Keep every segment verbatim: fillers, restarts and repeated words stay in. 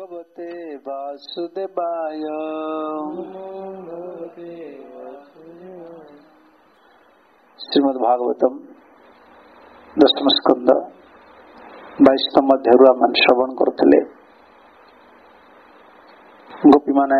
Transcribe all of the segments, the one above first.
भगवते वासुदेवाय। श्रीमद् भागवतम दशम स्कंद बाईसतम अध्याय आम श्रवण करते। गोपी माने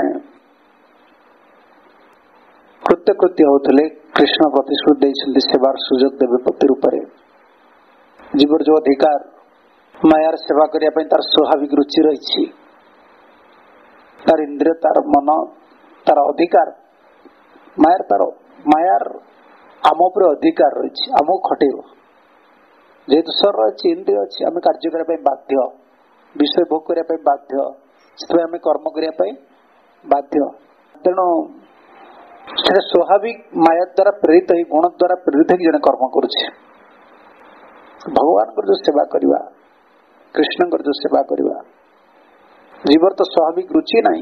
कृत्य कृत्य होते कृष्ण प्रतिश्रुति देते सेवार सुजोग देवे पति रूप जीवर जो अधिकार मायार सेवा करने तार स्वाभाविक रुचि रही तार इंद्रिय तार मन तार अधिकार मायार तार मायार आम उपर अधिकार रही आम खटेब जेहेतु शरीर अच्छी इंद्रिय अच्छी आम कार्य करने बाध्य विषय भोग करने बाध्य से आम कर्म करने बाध्य तेणु से स्वाभाविक माया द्वारा प्रेरित ही गुण द्वारा प्रेरित ही जन कर्म करुचे भगवान को जो सेवा करवा कृष्ण को जो सेवा करवा जीवर तो स्वाभाविक रुचि नहीं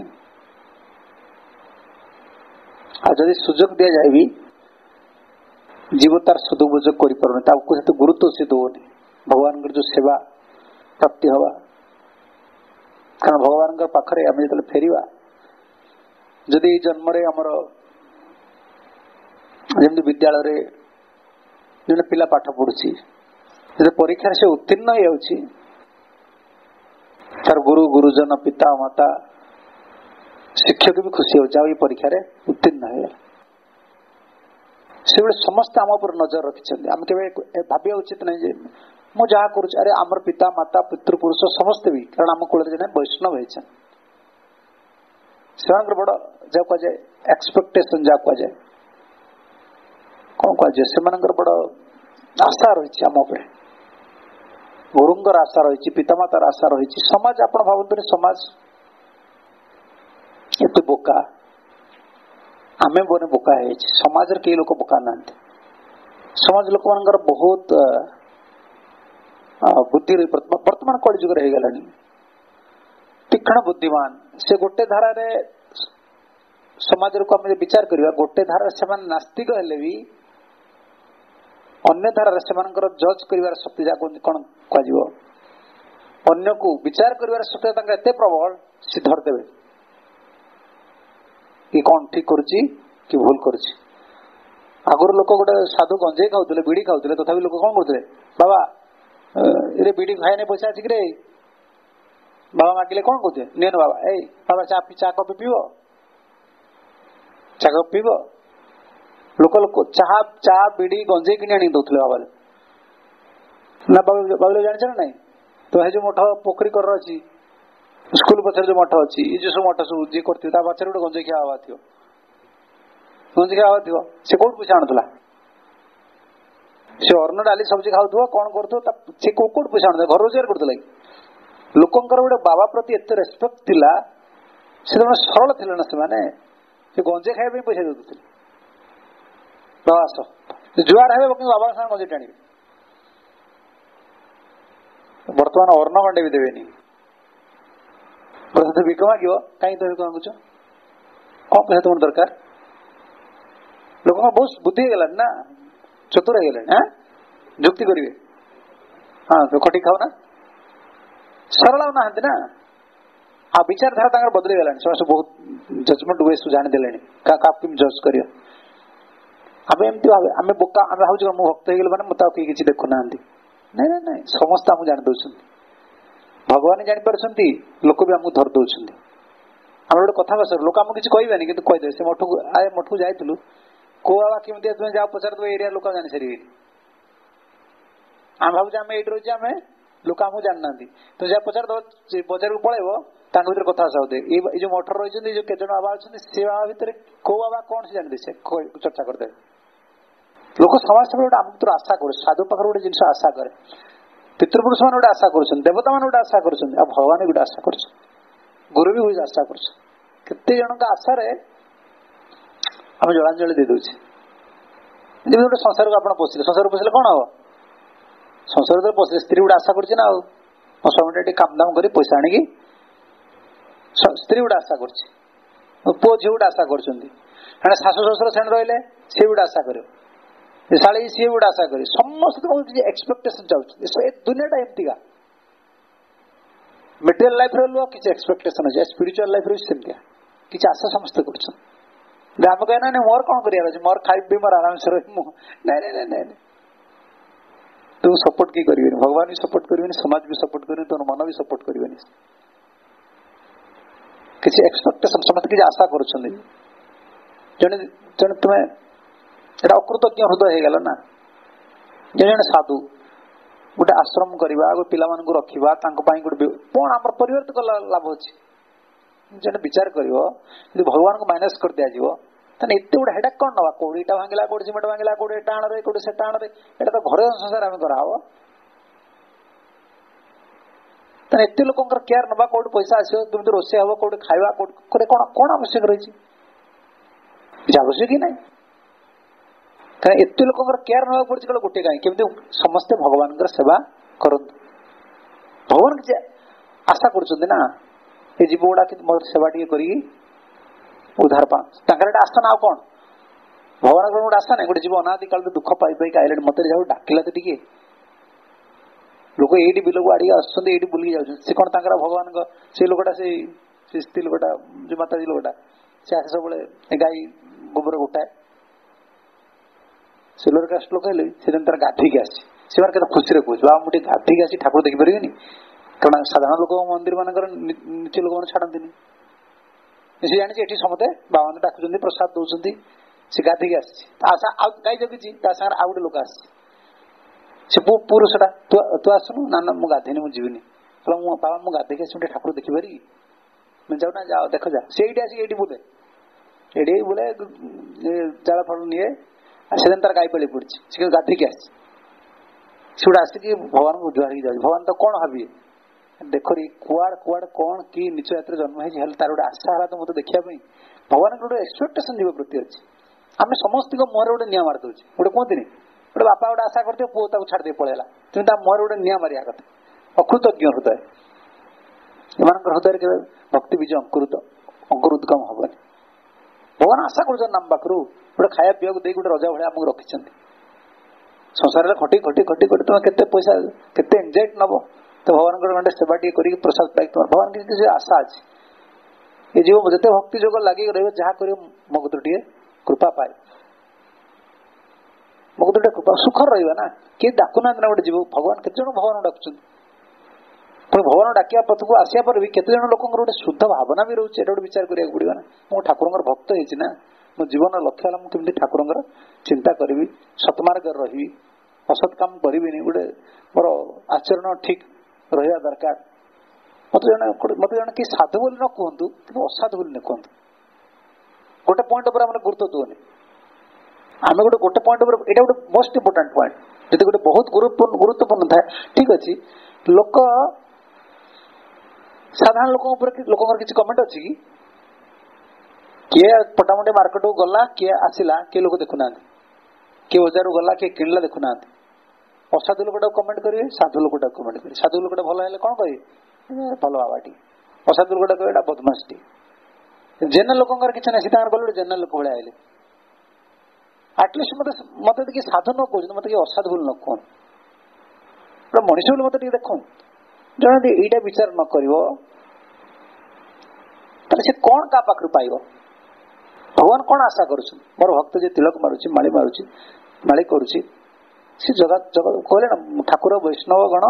आज यदि सुजोग दिया जाए भी जीव तार सदुपयोग कर पारे गुरुत्व से दौनी भगवान जो सेवा प्राप्ति हवा कारण भगवान पाखरे आम जो फेरिवा जदि जन्म आमर जमी विद्यालय जो पिला पाठ पढ़ुची परीक्षा से उत्तीर्ण हो तार गुरु गुरुजन पिता माता शिक्षक भी खुशी हो जाओ ये परीक्षा रे उत्तीर्ण है से समस्त आम पर नजर रखिंट आम के भाविया उचित नहीं मु जहाँ करुच अरे आमर पिता माता पितृपुरुष समस्त भी कारण आम कूल वैष्णव होती से बड़ जहाँ कहुए एक्सपेक्टेशन जहाँ कहुए कौन कहुए से बड़ आशा रही आम उपर गुरुंगर आशा रही पितामातार आशा रही समाज आप भावते समाज एत बोका आमे बने बोका है समाज कई लोग बोका ना समाज लोक मान बहुत बुद्धि वर्तमान कल जुग गला तीक्ष्ण बुद्धिमान से गोटे धारा समाज को आम विचार करवा गोटे धारा से नास्तिक हेले भी अन्य धारा से जज कर शक्ति कौन कह को विचार कर शक्ति एत प्रबल सी धरदे कि कौन ठीक करुच्ची कि भूल करुच्ची आगुर लोक गोटे साधु गंजे खाऊले बीड़ी खाऊले तथा लोक कौन करते बाबा ये बीड़ी खाई नहीं पैसा अच्छी रे बाबा मागिले कौन कहते नहीं बाबा ए बाबा चा चा कप पीब चा कप पीब लोक लोक चाह चा बीड़ी गंजे कि आनी दौले बाबा ना बाबू जान ना तो ये जो मठ पोखरी कर अच्छी स्कूल पचर जो मठ अच्छी ये जो सब मठ सब जी कर पचर गोटे गंजे खिया हवा थी गंजे खिया हवा थी से कौट पैसा आणुला से अन्न डाली सब्जी खाऊ कौन कर कौट पैसा आणुला घर रोजगार करते लोकंर गोटे बाबा प्रति एत रेस्पेक्ट थिला से सरल थे ना से गंजे खाया पैसा देते बाबा आस जुआर हे बाबा साथ गंजे टाणी बर्तमान अर्ण खंडे भी देवेनि भिक माग कहीं तो भिक मागुच कौन पैसा तुम दरकार लोक बहुत बुद्धि है ना चतुर है हाँ जुक्ति करेंगे हाँ तो खटी खाओ ना सरल ना ना आ विचारधारा बदली गला से बहुत जजमेंट वे जानीदे क्या जज कर आम एमती भाव आम बोका आम भाव मु भक्त हो गले मत किसी देखुना नहीं नहीं नहीं समस्त आम जानी दौरान भगवान जापार लोक भी आमको धर दौरान आम गोटे कथा बस लोक आमको किसी कहबे कि कहीदे से मठ को आए मठ को जाइलु को बाबा केमी तुम्हें जहाँ पचार दे एरिया लोक जानी सारे आम भाव आम ये रही आम लोक आमको जानी ना तुम जहाँ पचार दे बजार को पलैब भर कथा होते ये जो मठर रही जो केत बाबा अच्छा से बाबा भितर को बाबा कौन से जानते से चर्चा करते लोक समाज सब गोटे आम भर आशा करे साधु पाखे गोटे जिन आशा करे पितृपुरुष मान गोटे आशा कर देवता मान गोटे आशा कर भगवान गोटे आशा कर गुरु भी हुई आशा कर केते जन आशा आम जलांजलि दे दे गोटे संसार को आप पोषिले संसार पोषिले कौन हम संसार तो पोषिले स्त्री गोटे आशा करना मो स्वामी टे काम दाम कर पैसा आणिकी स्त्री गोटे आशा कर पुओ झी गोटे आशा कर शाशु शशुर से रही सी गोटे आशा कर शाली सी गोटे आशा कर समस्त एक्सपेक्टेशन चाहते दुनिया टा एमती मेटेरियल लाइफ रो किसी एक्सपेक्टेशन अच्छे स्पिरिचुअल लाइफ रो सेमतिया किसी आशा समस्त कर आम कहना नहीं मोर कौन कर मोर खाइबी मोर आराम से रही नहीं नहीं नहीं तू सपोर्ट किए करें भगवान भी सपोर्ट करें समाज भी सपोर्ट करें तो मन भी सपोर्ट करें किसी एक्सपेक्टेशन समस्त किसी आशा कर जने जने तुम्हें एटा अकृतज्ञ हृदय हो गला ना जने जने साधु गोटे आश्रम करवा गोटे पिला मानक रखा गोटे कौन आम परिवर्त कला लाभ अच्छे जने विचार कर भगवान को माइनस कर दिया ताने एत गुड़ा हेडा कौन नवा कौड़ी इटा भांगला कौड़ी सिमेंट भांगला कौड़ी एटा आण रे कौड़ी सेटा आण रे एटा तो घर संसार आम करा हो ताने एत लोकंकर केयर नवा कौड़ी पैसा आसीबो तुम रोसे हबो कौड़ी खाइबा कौड़ी कोन कोन आवश्यक रही छी आवश्यक ही नहीं ताने एत लोकंकर केयर नवा पड़छ कल गोटे काई केमते समस्त भगवान कर सेवा करन भगवान के आशा करछन ना ए जीव गुड़ा कि मोर सेवा टिके करी उद्धार पा तांकर आशा ना कौन भगवान को गोटे आशा नहीं गोटे जीव अनादि काल दुख पाई पाई आइले मत जाऊ डाकिला तो टिके लोक एटी बिल को आड़ी आसुंद एटी बुली जाउछन से कोन तांकर भगवान को से लोकटा से स्त्री लोकटा जो माता जी लोकटा से आसे सब बळे गाई गोबर गोटाए से लोर कास्ट लोक हेले से जन तर गाधी के आसी से मार के खुशी रे कहू बा मुटे गाधी के आसी ठाकुर देखि परिबेनी कारण साधारण लोक मंदिर मानकर नीचे लोक मैंने छाड़ती सी जानी ये समते बाबा डाकुं प्रसाद दौरान से गाधी के आशा गाई जगी सागर आउ गोटे लोक आसे पुरुषटा तू तू आसनु ना ना मुझे गाधेनी मुझे जीवनी कहला मु बाबा मुझे गाधे के ठाकुर देखिपारि मैं जाऊ ना जाओ देख जा से आसिक ये बुले ये बुले जाल फल निए से तार गाई पड़ी पड़ी गाधी के आसी से गोटे आसिक भगवान को जुआर जाए भगवान तो कौन भाविए देखरी कुआड़ कुआड़ कौन कि निच जाति जन्म है तार गोटे आशा है तो मत देखा भगवान गोटे एक्सपेक्टेशन जीव प्रति अच्छी आम समस्त मुहर गोटे निआ मार दौचे गोटे कहती गोटे बापा गोटे आशा करते पुओ ताको छाड़ दे पड़ेगा तुम मुहर गोटे निआ मारिया कथा अकृतज्ञ हृदय एम हृदय के भक्ति बीज अंकुरित अंकुरुदगम हेनी भगवान आशा कर नाम पाखु गोटे खाया पीवा दे गोटे रजा भाया आमको रखिंट संसार में खटी खटी खटी खटी तुम के पैसा के एंजाइटी नब तो भगवान गंडे सेवा टी कर प्रसाद पाई तुम भगवान की किसी आशा अच्छी ये जीव जिते भक्ति जोग लगे रही जहाँ कर मगुद टे कृपा पाए मगुद टे कृपा सुखर रहा ना किए डाकुना ना गोटे जीव भगवान केते जन भगवान डाकुन पुणी भगवान डाकिया पथ को आसिया पर भी केते जन लोक गोटे शुद्ध भावना भी रोचे गोटे विचार करा पड़ो ना मो ठाकुर भक्त होती ना मो जीवन लक्ष्य है मुझे ठाकुर चिंता करी सतमार्ग रही असत काम करी गोटे मोर आचरण ठीक रहा दरकार मत जन मत जन कि साधु बोली न कहतु कि असाधु बोली न कहतु गोटे पॉइंट पर आम गुरुत्व दूनी आम गोटे गोटे पॉइंट पर यहाँ गोटे मोस्ट इम्पोर्टाट पॉइंट जी गोटे बहुत गुरुत्वपूर्ण गुरुत्वपूर्ण था ठीक अच्छे लोक साधारण लोक लोक किसी कमेंट अच्छी कि किए पटामुटे मार्केट को गला किए आसला किए लोग देखुना किए बजार गला किए किणला देखुना असाधु लोकटा कमेंट करेंगे साधु लोकटा कमेंट करेंगे साधु लोकटा भल है कौन कहे भल बाबाटी असाधु लोकटा कहे बदमाशी जेनरल लोक किसी ना सीता गले जेनरल लोक भाई आए आटलिस्ट मत मत कि साधु न कह मत असाधु बोली न कह मनीष बोली मत देख जन यहीटा विचार न कर कौन क्या पाखु पाइब भगवान कौन आशा कर मोर भक्त जो तिलक मारुची माली मारुची माली करुची सी जगत जगत कहले ना ठाकुर वैष्णव गण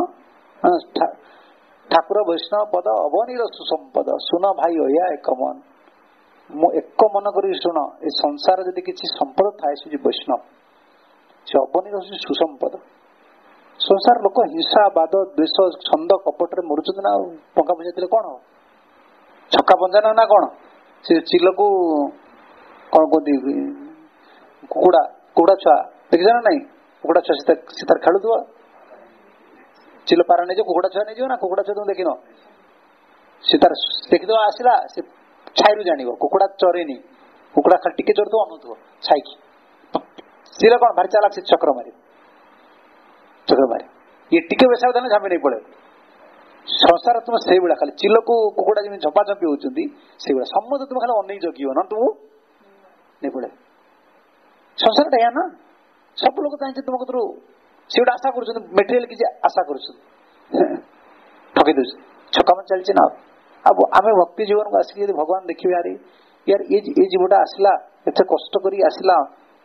ठाकुर वैष्णव पद अवनीर सुसंपद सुन भाई अया एक मन मु एक मन कर शुण ए संसार जदि किसी संपद थाए से वैष्णव से अवनीर सुसंपद संसार लोक हिंसा बाद द्वेष छंद कपट मरुचंद ना पंका पचार कौन हो छक्का पंजा ना कौन से चिल को कौन कहती कुकुड़ा कुकुड़ा छुआ देखी ना नहीं कुकुड़ा छुआ से तार खेलुव चिल पारा नहीं कुकुड़ा छुआ नहीं ना कुकुड़ा छुआ तुम देख सी तार देखीद आसला से छाई जान कुकुड़ा चरेनी कुकुड़ा खाली टिके चढ़ अनुथो छाई सी कौन भारी चालाक से चक्र मारे चक्र मारे ये टिके बेसा देने झापी नहीं पड़े संसार तुम से भाया खाली चिल को कुकुड़ा जमी झपाझपी होती से भाया समझ तुम खाली अनेक जगिव ना तुम नहीं पड़े संसार टा ना सब लोग चाहिए तुम कतु से गोटे आशा कर मेटेरियल किसी आशा कर ठकी दे ଛକାମ ଚାଲିଛି ନା। ଆଉ ଆମେ ଭକ୍ତି ଜୀବନକୁ ଆସିକି ଯଦି ଭଗବାନ ଦେଖିବେ ଆରେ ୟାର ଏ ଜୀବଟା ଆସିଲା ଏତେ କଷ୍ଟ କରି ଆସିଲା,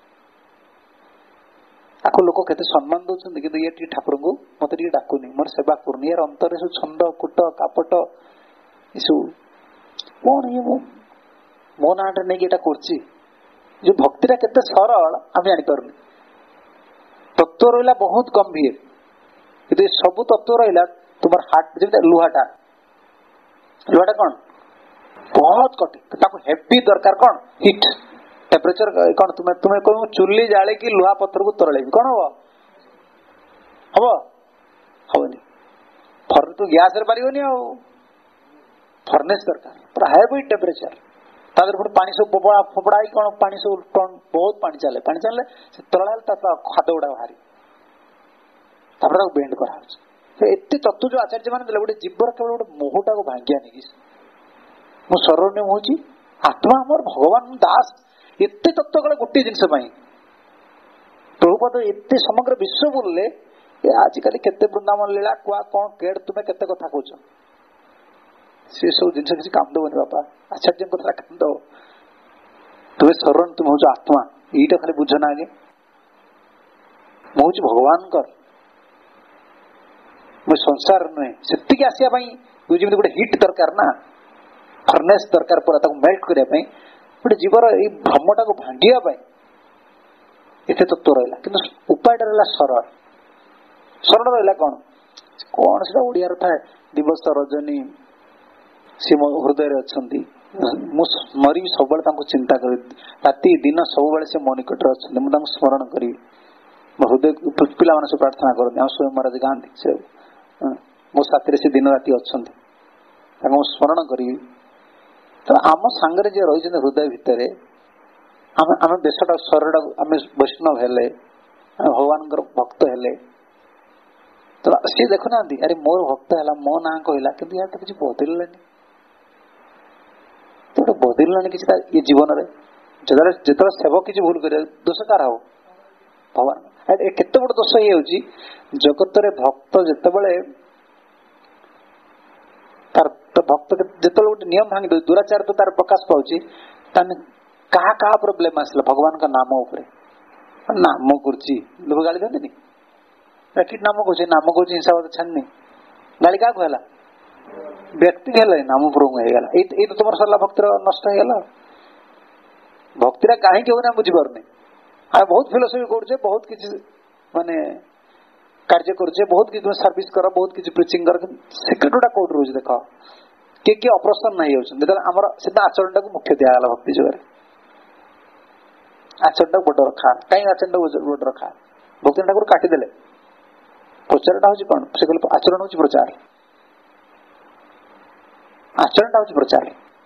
ଆକୁ ଲୋକ କେତେ ସମ୍ମାନ ଦଉଛନ୍ତି, କିନ୍ତୁ ଇଏ ଟିକେ ଠାକୁରଙ୍କୁ ମତେ ଟିକେ ଡାକୁନି, ମୋର ସେବା କରୁନି, ୟାର ଅନ୍ତରରେ ସବୁ ଛନ୍ଦ କୁଟ କାପଟ ଏସବୁ କଣ, ଇଏ ମୋ ନାଁଟା ନେଇକି ଏଇଟା କରୁଛି। ଯୋଉ ଭକ୍ତିଟା କେତେ ସରଳ ଆମେ ଜାଣିପାରୁନି। ତତ୍ଵ ରହିଲା ବହୁତ ଗମ୍ଭୀର, କିନ୍ତୁ ଏ ସବୁ ତତ୍ଵ ରହିଲା ତୁମର ହାର୍ଟ, ଯେମିତି ଲୁହାଟା ଲୁହାଟା କଣ ବହୁତ କଟି, ତାକୁ ହେଭି ଦରକାର କଣ ହିଟ୍ ଟେମ୍ପରେଚର କଣ। ତୁମେ ତୁମେ କହିବ ଚୁଲି ଜାଳିକି ଲୁହା ପଥରକୁ ତରଳେଇବି, କଣ ହବ ହବ ହବନି। ଫର୍ଣ୍ଣ ତୁ ଗ୍ୟାସରେ ପାରିବନି, ଆଉ ଫର୍ନେସ ଦରକାର ପୁରା ହେଭି ଟେମ୍ପରେଚର। ତା ଦେହରେ ପୁଣି ପାଣି ସବୁ ଫୋପଡ଼ା ଫୋପଡ଼ା ହେଇକି କଣ ପାଣି ସବୁ ବହୁତ ପାଣି ଚାଲେ, ପାଣି ଚାଲିଲେ ସେ ତରଳା ହେଲେ ତା ଖାଦ ଗୁଡା ବାହାରି, ତାପରେ ତାକୁ ବେଣ୍ଡ କରାହଉଛି। ଏତେ ତତ୍ଵ ଯୋଉ ଆଚାର୍ଯ୍ୟ ମାନେ ଦେଲେ, ଗୋଟେ ଜୀବର କେବଳ ଗୋଟେ ମୋହଟାକୁ ଭାଙ୍ଗିଆ ନେଇକି, ମୁଁ ଶରଣ୍ୟ ହଉଛି ଆତ୍ମା ମୋର ଭଗବାନ ଦାସ, ଏତେ ତତ୍ଵ କଲେ ଗୋଟିଏ ଜିନିଷ ପାଇଁ। ପ୍ରଭୁପାଦ ଏତେ ସମଗ୍ର ବିଶ୍ୱ ବୁଲିଲେ, ଏ ଆଜିକାଲି କେତେ ବୃନ୍ଦାବନ ଲୀଳା କୁଆ କଣ କେଡ ତୁମେ କେତେ କଥା କହୁଛ, ସେ ସବୁ ଜିନିଷ କିଛି କାମ ଦବନି ବାପା। ଆଚାର୍ଯ୍ୟଙ୍କ କଥା କାମ ଦବ। ତୁମେ ଶରଣ, ତୁମେ ହଉଛ ଆତ୍ମା, ଏଇଟା ଖାଲି ବୁଝ ନା ଆଗେ। ମୁଁ ହଉଛି ଭଗବାନଙ୍କର, ମୁଁ ସଂସାର ନୁହେଁ। ସେତିକି ଆସିବା ପାଇଁ ଯେମିତି ଗୋଟେ ହିଟ୍ ଦରକାର ନା, ଫର୍ନେସ ଦରକାର ପୁରା ତାକୁ ମେଲ୍ଟ କରିବା ପାଇଁ, ଗୋଟେ ଜୀବର ଏଇ ଭ୍ରମଟାକୁ ଭାଙ୍ଗିବା ପାଇଁ ଏତେ ତତ୍ଵ ରହିଲା। କିନ୍ତୁ ଉପାୟଟା ରହିଲା ସରଳ। ସରଳ ରହିଲା କଣ କଣ ସେଟା ଓଡିଆର ଥାଏ, ଦିବସ ରଜନୀ ସେ ମୋ ହୃଦୟରେ ଅଛନ୍ତି, ମୁଁ ମରିବି ସବୁବେଳେ ତାଙ୍କୁ ଚିନ୍ତା କରିବି, ରାତି ଦିନ ସବୁବେଳେ ସେ ମୋ ନିକଟରେ ଅଛନ୍ତି, ମୁଁ ତାଙ୍କୁ ସ୍ମରଣ କରିବି। ମୋ ହୃଦୟ ପିଲାମାନେ ସବୁ ପ୍ରାର୍ଥନା କରନ୍ତି, ଆମ ସ୍ୱୟଂ ମହାରାଜ ଗାଆନ୍ତି, ସେ ମୋ ସାଥିରେ ସେ ଦିନ ରାତି ଅଛନ୍ତି, ତାଙ୍କୁ ମୁଁ ସ୍ମରଣ କରିବି। ତ ଆମ ସାଙ୍ଗରେ ଯିଏ ରହିଛନ୍ତି ହୃଦୟ ଭିତରେ, ଆମେ ଆମେ ଦେଶଟା ଶରୀରଟାକୁ ଆମେ ବୈଷ୍ଣବ ହେଲେ, ଆମେ ଭଗବାନଙ୍କର ଭକ୍ତ ହେଲେ, ତ ସିଏ ଦେଖୁନାହାନ୍ତି ଆରେ ମୋର ଭକ୍ତ ହେଲା, ମୋ ନାଁ କହିଲା, କିନ୍ତୁ ୟା ତ କିଛି ବଦଳିଲାନି, ତ ଗୋଟେ ବଦଳିଲାନି କିଛି ଏ ଜୀବନରେ। ଯେତେବେଳେ ଯେତେବେଳେ ସେବକ କିଛି ଭୁଲ କରିବ, ଦୋଷ କାହାର ହବ? ଭଗବାନ। କେତେ ବଡ ଦୋଷ ହେଇଯାଉଛି ଜଗତରେ। ଭକ୍ତ ଯେତେବେଳେ ତାର ଭକ୍ତ ଯେତେବେଳେ ଗୋଟେ ନିୟମ ଭାଙ୍ଗି ଦଉଛି, ଦୁରାଚାର ତ ତାର ପ୍ରକାଶ ପାଉଛି, ତାହେଲେ କାହା କାହା ପ୍ରୋବ୍ଲେମ ଆସିଲା? ଭଗବାନଙ୍କ ନାମ ଉପରେ। ନାମ କରୁଛି ଲୋକ ଗାଳି ଦିଅନ୍ତିନି, କି ନାମ କହୁଛି, ନାମ କହୁଛି ହିଂସାବାଦ ଛାଡିନି, ଗାଳି କାହାକୁ ହେଲା? ବ୍ୟକ୍ତି ହେଲା, ନାମ ପ୍ରଭୁ ହେଇଗଲା। ଏଇ ଏଇ ତ ତମର ସରିଲା, ଭକ୍ତିର ନଷ୍ଟ ହେଇଗଲା। ଭକ୍ତିଟା କାହିଁକି ହଉନି ଆମେ ବୁଝିପାରୁନି। ଆମେ ବହୁତ ଫିଲୋସଫି କରୁଛେ, ବହୁତ କିଛି ମାନେ କାର୍ଯ୍ୟ କରୁଛେ, ବହୁତ କିଛି ସର୍ଭିସ କର, ବହୁତ କିଛି ପ୍ରିଚିଂ କର, କିନ୍ତୁ ସିକ୍ରେଟ ଗୁଡା କୋଉଠି ରହୁଛି ଦେଖ। କିଏ କିଏ ଅପ୍ରସନ୍ନ ହେଇଯାଉଛନ୍ତି, ଯେତେବେଳେ ଆମର ସେଟା ଆଚରଣଟାକୁ ମୁଖ୍ୟ ଦିଆଗଲା ଭକ୍ତି ଯୁଗରେ। ଆଚରଣଟାକୁ ବଡ ରଖା, କାହିଁକି ଆଚରଣଟାକୁ ବଡ ରଖା? ଭକ୍ତି ଠାକୁର କାଟିଦେଲେ। ପ୍ରଚାରଟା ହଉଛି କଣ? ସେ କହିଲେ ଆଚରଣ ହଉଛି ପ୍ରଚାର, ଆଚରଣଟା ହଉଛି ପ୍ରଚାର।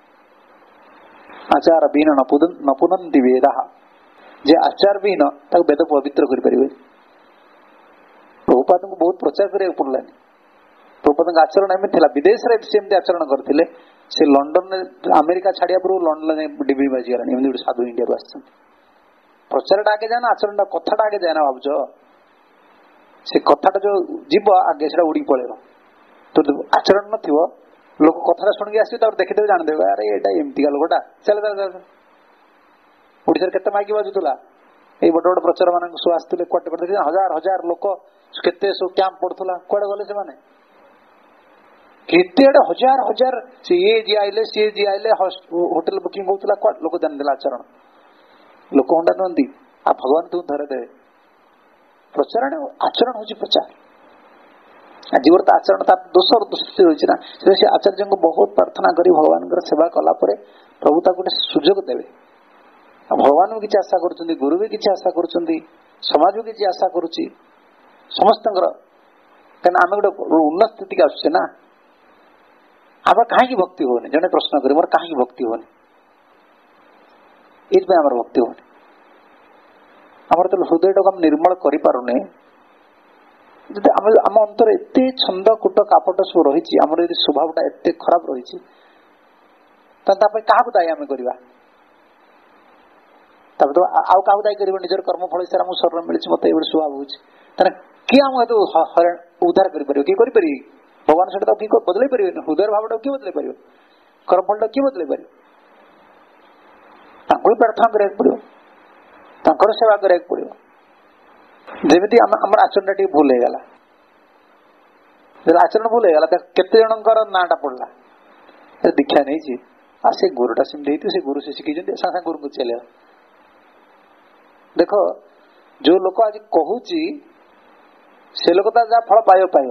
ଆଚାର ବିହୀନ ନପୁନନ୍ତି ବେଦଃ, ଯେ ଆଚାର ବିହୀନ ତାକୁ ବେଦ ପବିତ୍ର କରିପାରିବେ। ପ୍ରଭୁପାଦଙ୍କୁ ବହୁତ ପ୍ରଚାର କରିବାକୁ ପଡିଲାନି। ପ୍ରଭୁପାଦଙ୍କ ଆଚରଣ ଏମିତି ଥିଲା, ବିଦେଶରେ ସେମିତି ଆଚରଣ କରିଥିଲେ। ସେ ଲଣ୍ଡନରେ ଆମେରିକା ଛାଡିବା ପୂର୍ବରୁ ଲଣ୍ଡନରେ ଡିବି ବାଜିଗଲାଣି, ଏମିତି ଗୋଟେ ସାଧୁ ଇଣ୍ଡିଆରୁ ଆସିଛନ୍ତି। ପ୍ରଚାରଟା ଆଗେ ଯାଏ ନା ଆଚରଣଟା, କଥାଟା ଆଗେ ଯାଏ ନା ଭାବୁଛ? ସେ କଥାଟା ଯୋଉ ଯିବ ଆଗେ ସେଟା ଉଡିକି ପଳେଇବ। ତ ଆଚରଣ ନଥିବ, ଲୋକ କଥାଟା ଶୁଣିକି ଆସିବେ, ତାପରେ ଦେଖିଦେବେ, ଜାଣିଦେବେ ଆରେ ଏଇଟା ଏମିତିକା ଲୋକଟା, ଚାଲେ ଚାଲେ। ଓଡିଶାରେ କେତେ ମାଇକି ବାଜୁଥିଲା, ଏଇ ବଡ ବଡ ପ୍ରଚାର ମାନଙ୍କୁ ସବୁ ଆସିଥିଲେ, କୁଆଡେ କୁଆଡେ ହଜାର ହଜାର ଲୋକ, କେତେ ସବୁ କ୍ୟାମ୍ପ ପଡୁଥିଲା, କୁଆଡେ ଗଲେ ସେମାନେ? କେତେ ଆଡେ ହଜାର ହଜାର, ସିଏ ଯିଏ ଆଇଲେ ସିଏ ଯିଏ ଆଇଲେ, ହୋଟେଲ ବୁକିଂ ହଉଥିଲା, କୁଆଡେ ଲୋକ ଜାଣିଦେଲା ଆଚରଣ। ଲୋକ ହଣ୍ଡା ନୁହନ୍ତି, ଆଉ ଭଗବାନ ତୁମକୁ ଧରେ ଦେବେ। ପ୍ରଚାର ଆଚରଣ ହଉଛି ପ୍ରଚାର। ଆଜି ଗୋଟେ ଆଚରଣ ତା ଦୋଷ ଦୃଷ୍ଟି ରହିଛି ନା, ସେ ଆଚାର୍ଯ୍ୟଙ୍କୁ ବହୁତ ପ୍ରାର୍ଥନା କରି ଭଗବାନଙ୍କର ସେବା କଲା ପରେ ପ୍ରଭୁ ତାକୁ ଗୋଟେ ସୁଯୋଗ ଦେବେ। ଆଉ ଭଗବାନ ବି କିଛି ଆଶା କରୁଛନ୍ତି, ଗୁରୁ ବି କିଛି ଆଶା କରୁଛନ୍ତି, ସମାଜ ବି କିଛି ଆଶା କରୁଛି, ସମସ୍ତଙ୍କର। କାହିଁକିନା ଆମେ ଗୋଟେ ଉନ୍ନତ ସ୍ଥିତିକି ଆସୁଛେ ନା। ଆମର କାହିଁକି ଭକ୍ତି ହଉନି? ଜଣେ ପ୍ରଶ୍ନ କରେ, ମୋର କାହିଁକି ଭକ୍ତି ହଉନି? ଏଇଥିପାଇଁ ଆମର ଭକ୍ତି ହଉନି। ଆମର ତ ହୃଦୟଟାକୁ ଆମେ ନିର୍ମଳ କରିପାରୁନେ। ଯଦି ଆମେ ଆମ ଅନ୍ତର ଏତେ ଛନ୍ଦ କୁଟ କାପଟ ସବୁ ରହିଛି, ଆମର ଯଦି ସ୍ୱଭାବଟା ଏତେ ଖରାପ ରହିଛି, ତାହେଲେ ତା ପାଇଁ କାହାକୁ ଦାୟୀ ଆମେ କରିବା? ତାପରେ ତ ଆଉ କାହାକୁ ଦାୟୀ କରିବ? ନିଜର କର୍ମ ଫଳ ହିସାବରେ ଆମକୁ ଶରଣ ମିଳିଛି, ମତେ ଏଇଭଳି ସ୍ୱଭାବ ହଉଛି, ତାହେଲେ କିଏ ଆମକୁ ଏତେ ହଇରାଣ ଉଦ୍ଧାର କରିପାରିବ? କିଏ କରିପାରିବେ? भगवान से किए बदल पारे हृदय भाव किए बदल पार कर्मफल किए बदल पार प्रार्थना करा पड़ो सेवा करा पड़ो जमी आम आचरण टी भूल हो गला आचरण भूल हो गला केते जनकर नाटा पड़ा दीक्षा नहीं आ से गुरुटा सेमती से गुरु से शिखी सागे सागे गुरु को चल देख जो लोक आज कहूँ से लोक तो जहाँ फल पाइब पाइब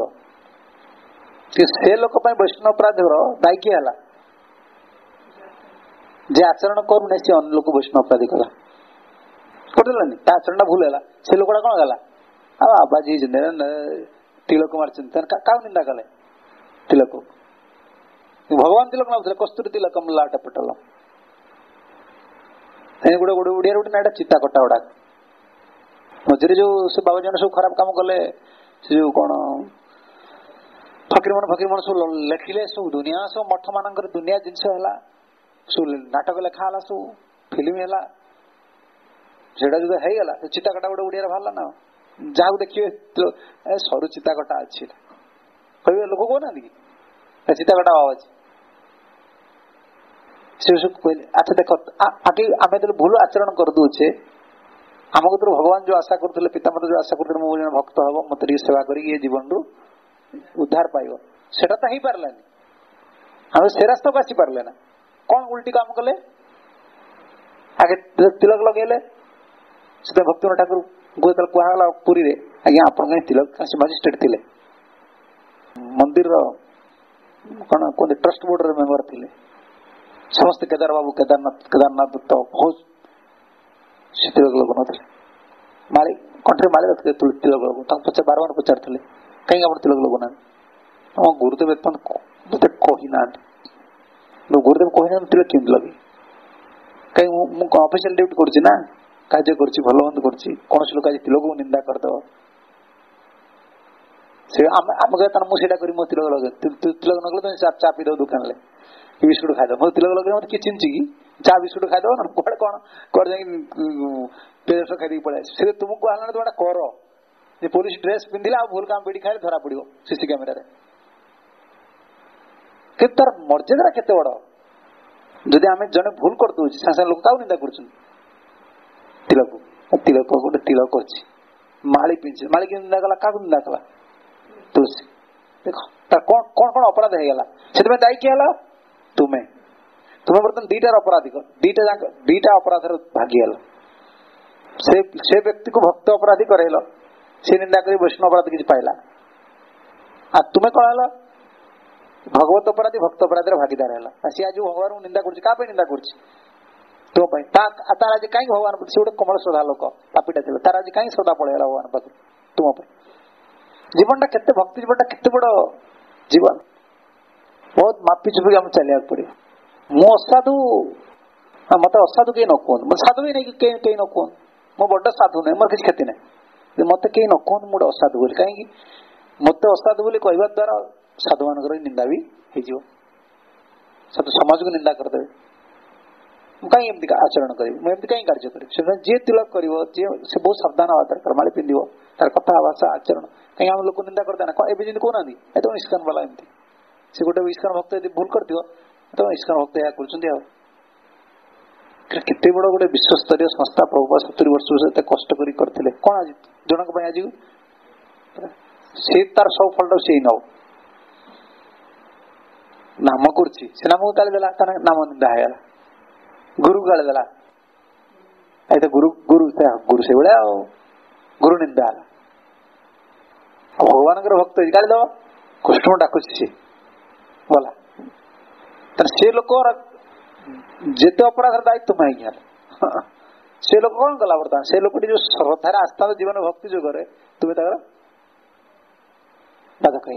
से लोक वैष्णव अपराध दायी किए है जे आचरण करूने सी अन्य लोक वैष्णव अपराधी कला करदेलानी आचरण भूल है से लोकटा कौन गला आ बाबाजी तिलक मार्चन क्या निंदा कले तिलक भगवान तिलक ना कस्तूरी तिलक लाट पटल गोटे गोटे ओडिया गोटे ना चिता कटा गुड़ा मझे जो से बाबा जन सब खराब काम कले से जो कौन फकीर मन फकीर मन सब लिखिले सब दुनिया सब मठ मान दुनिया जिनस है सब नाटक लेखा है सब फिल्म है से जो होगा चिता कटा गोटे ओडिया बाहर ना जहाँ देखिए सरू चिता कटा अच्छी कहे लोक कहना कि चिता कटा बाबा अच्छी से सब कहले अच्छा देख आगे आम जो भूल आचरण कर दूचे आम कतर भगवान जो आशा करते पितामाता जो आशा करते मो जन भक्त हम मत सेवा कर जीवन रु उद्धार पाइब सेटा तो हो पारानी हम से रास्ता को आसी पारे ना कौन उल्टी काम कले आगे तिलक लगेले से भक्ति ठाकुर को कहला पुरी रे आज्ञा आप तिलक मजिस्ट्रेट थे मंदिर कौन कहते ट्रस्ट बोर्ड रे मेंबर थे समस्त केदार बाबू केदारनाथ केदारनाथ दत्त बहुत से तिलक लगन माली कंठे माली रखते तिलक लगन पचार बार बार पचार कहीं आप तिलक लगुना हम गुरुदेव मत कही ना गुरुदेव कही ना तिलक केमती लगे कहीं ऑफिशियल ड्यूटी करुच्ची ना कार्य करुच्ची भल मंद करुच्ची कौन लोक आज तिलक को निंदा करदेव से आम कहता मुझे मो तिलक लगे तिलक न कले चा पी दो दुकान ले बिस्कुट खाद मत तिलक लगे मत किए चिन्ह कि चा बिस्कुट खाद ना कौन कौन कौन जा खाई पड़े से तुमको कहला तुम कर पुलिस ड्रेस पिंधिला भूल काम बेड़ी खाए धरा पड़ो सीसी कैमेरा तार मर्यादा केते बड़ जदि आम जड़े भूल कर दूचे सागे लोक क्या निंदा कर तिलक तिलक गोटे तिलक अच्छी माली पिंधे माली की निंदा कला क्या निंदा कला तुलसी देख कौन कौन कौन अपराध होगा से दायी किए है तुम्हें तुम्हें बर्तमान दीटार अपराधी दीटा दीटा अपराध भागीगल से से व्यक्ति को भक्त अपराधी करेल से निंदा कर वैष्णव अपराध किसी पाइला आ तुम्हें कौन है भगवत अपराधी भक्त अपराधी भागीदार है सी आज भगवान को निंदा कर निंदा कर तो तार आज कहीं भगवान से गोटे कमल श्रद्धा लोक पापीटा थे तार आज कहीं श्रद्धा पड़ेगा भगवान पाख तुम जीवन केते भक्ति जीवन केते बड़ जीवन बहुत मापी चुपी आम चलिया पड़े मो असाधु मत असाधु कहीं न कहूँ साधु भी नहीं कहीं न कहूँ मो बड़ साधु नहीं मोर किसी क्षति नहीं मत कहीं न कहूँ मुझे असाधु बोली कहीं मत असाधु बोली कहवा द्वारा साधु मान निंदा भी हो साधु समाज को निंदा करदे कहीं एमती आचरण करी एमती कहीं कार्य करी जी तिलक कर बहुत सावधान हवा दरकार माली पिंध तार कथा भाषा आचरण कहीं आम लोग निंदा करते ना एवं जमी कहना ये तो इस्कन वाला एमती से गोटे इस्कन भक्त यदि भूल कर तो इस्कन भक्त या करते बड़ गोटे विश्वस्तरीय संस्था प्रभुपा सतुरी वर्ष से कष्ट करते कौन आज जनक आज से तार सब फल से नौ नाम कर नाम को गाली देला नाम निंदा है गुरु गाली देला तो गुरु गुरु गुरु से भाया गुरु निंदा भगवान भक्त गाली दब कृष्ण डाकुची बोला से लोक जेते अपराध दायित्व मांग से लोक कौन कला बर्तमान से लोक जो श्रद्धार आस्था जीवन भक्ति जो करे तुम्हें तर बाधा कही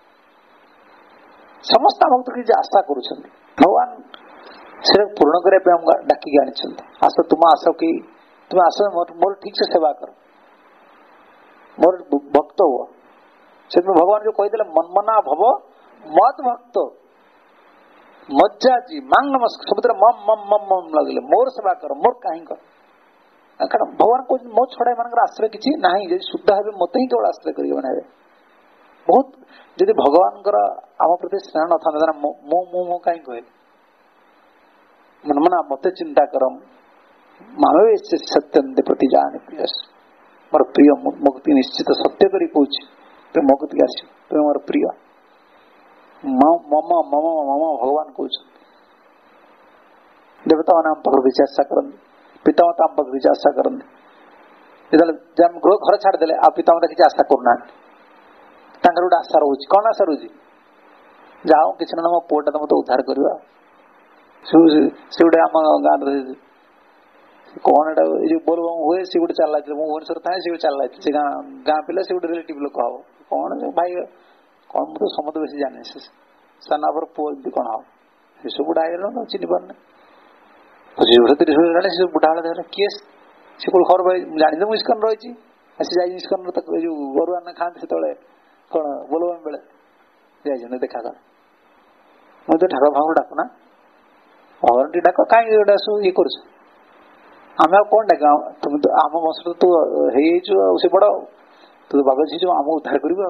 समस्त भक्त किसी आशा करुँच भगवान से पूर्ण करने हमको डाक आनी आस तुम आस कि तुम आस मोर ठीक से सेवा कर मोर भक्त हुआ से भगवान जो कहीदे मनमना भव मत भक्त मज्जा जी मांग नमस्कार सब मम मम मम मम लगे मोर सेवा कर मोर कहीं कर कारण भगवान को मो छड़ा मान आश्रय किसी ना शुद्ध हे मत ही केवल आश्रय कर बहुत जदि भगवान आम प्रति स्नेह न था मो मो मो कहीं कहे मन मना मत चिंता करम मानव सत्यंत प्रति जाने प्रिय मोर प्रिय मुक्ति निश्चित सत्य करी कौच तो मुक्ति आस तो मोर प्रिय मम मम मम भगवान कौच देवता मैंने आम पाखे किसी आशा करते पितामाता आम पाखे किसी आशा करते जो घर छाड़देले आ पितामाता किसी आशा करना गोटे आशा रोच कौन आशा रोच जाओ कि मो पुआटा तो मत उद्धार करवा से गोटे आम गाँव कौन एटा जो बोल हुए सी गोटे चल भुवनेश्वर थाए सी चल से गाँ गाँ पिला से गोटे रिलेटिव लोक हम कौन भाई कौन मुझे समस्त बेस जाने साना पर पुआ कौन हम ये सब बुढ़ा है चिन्ह पारना तीस वर्ष से बुढ़ा बेला किए से कोई घर भाई जानी तो मुस्कान रही आसी जाए मुस्कान जो गरुआ खाते से कौन बोल बेले जाइए देखा कर मुझे ठाकुर भाव डाकना भगवान टी डाक कहीं गोटा सब ये कर आम कौन डाक तुम तो आम वंश तू है बड़ तू बाबा जी जो आम उद्धार कर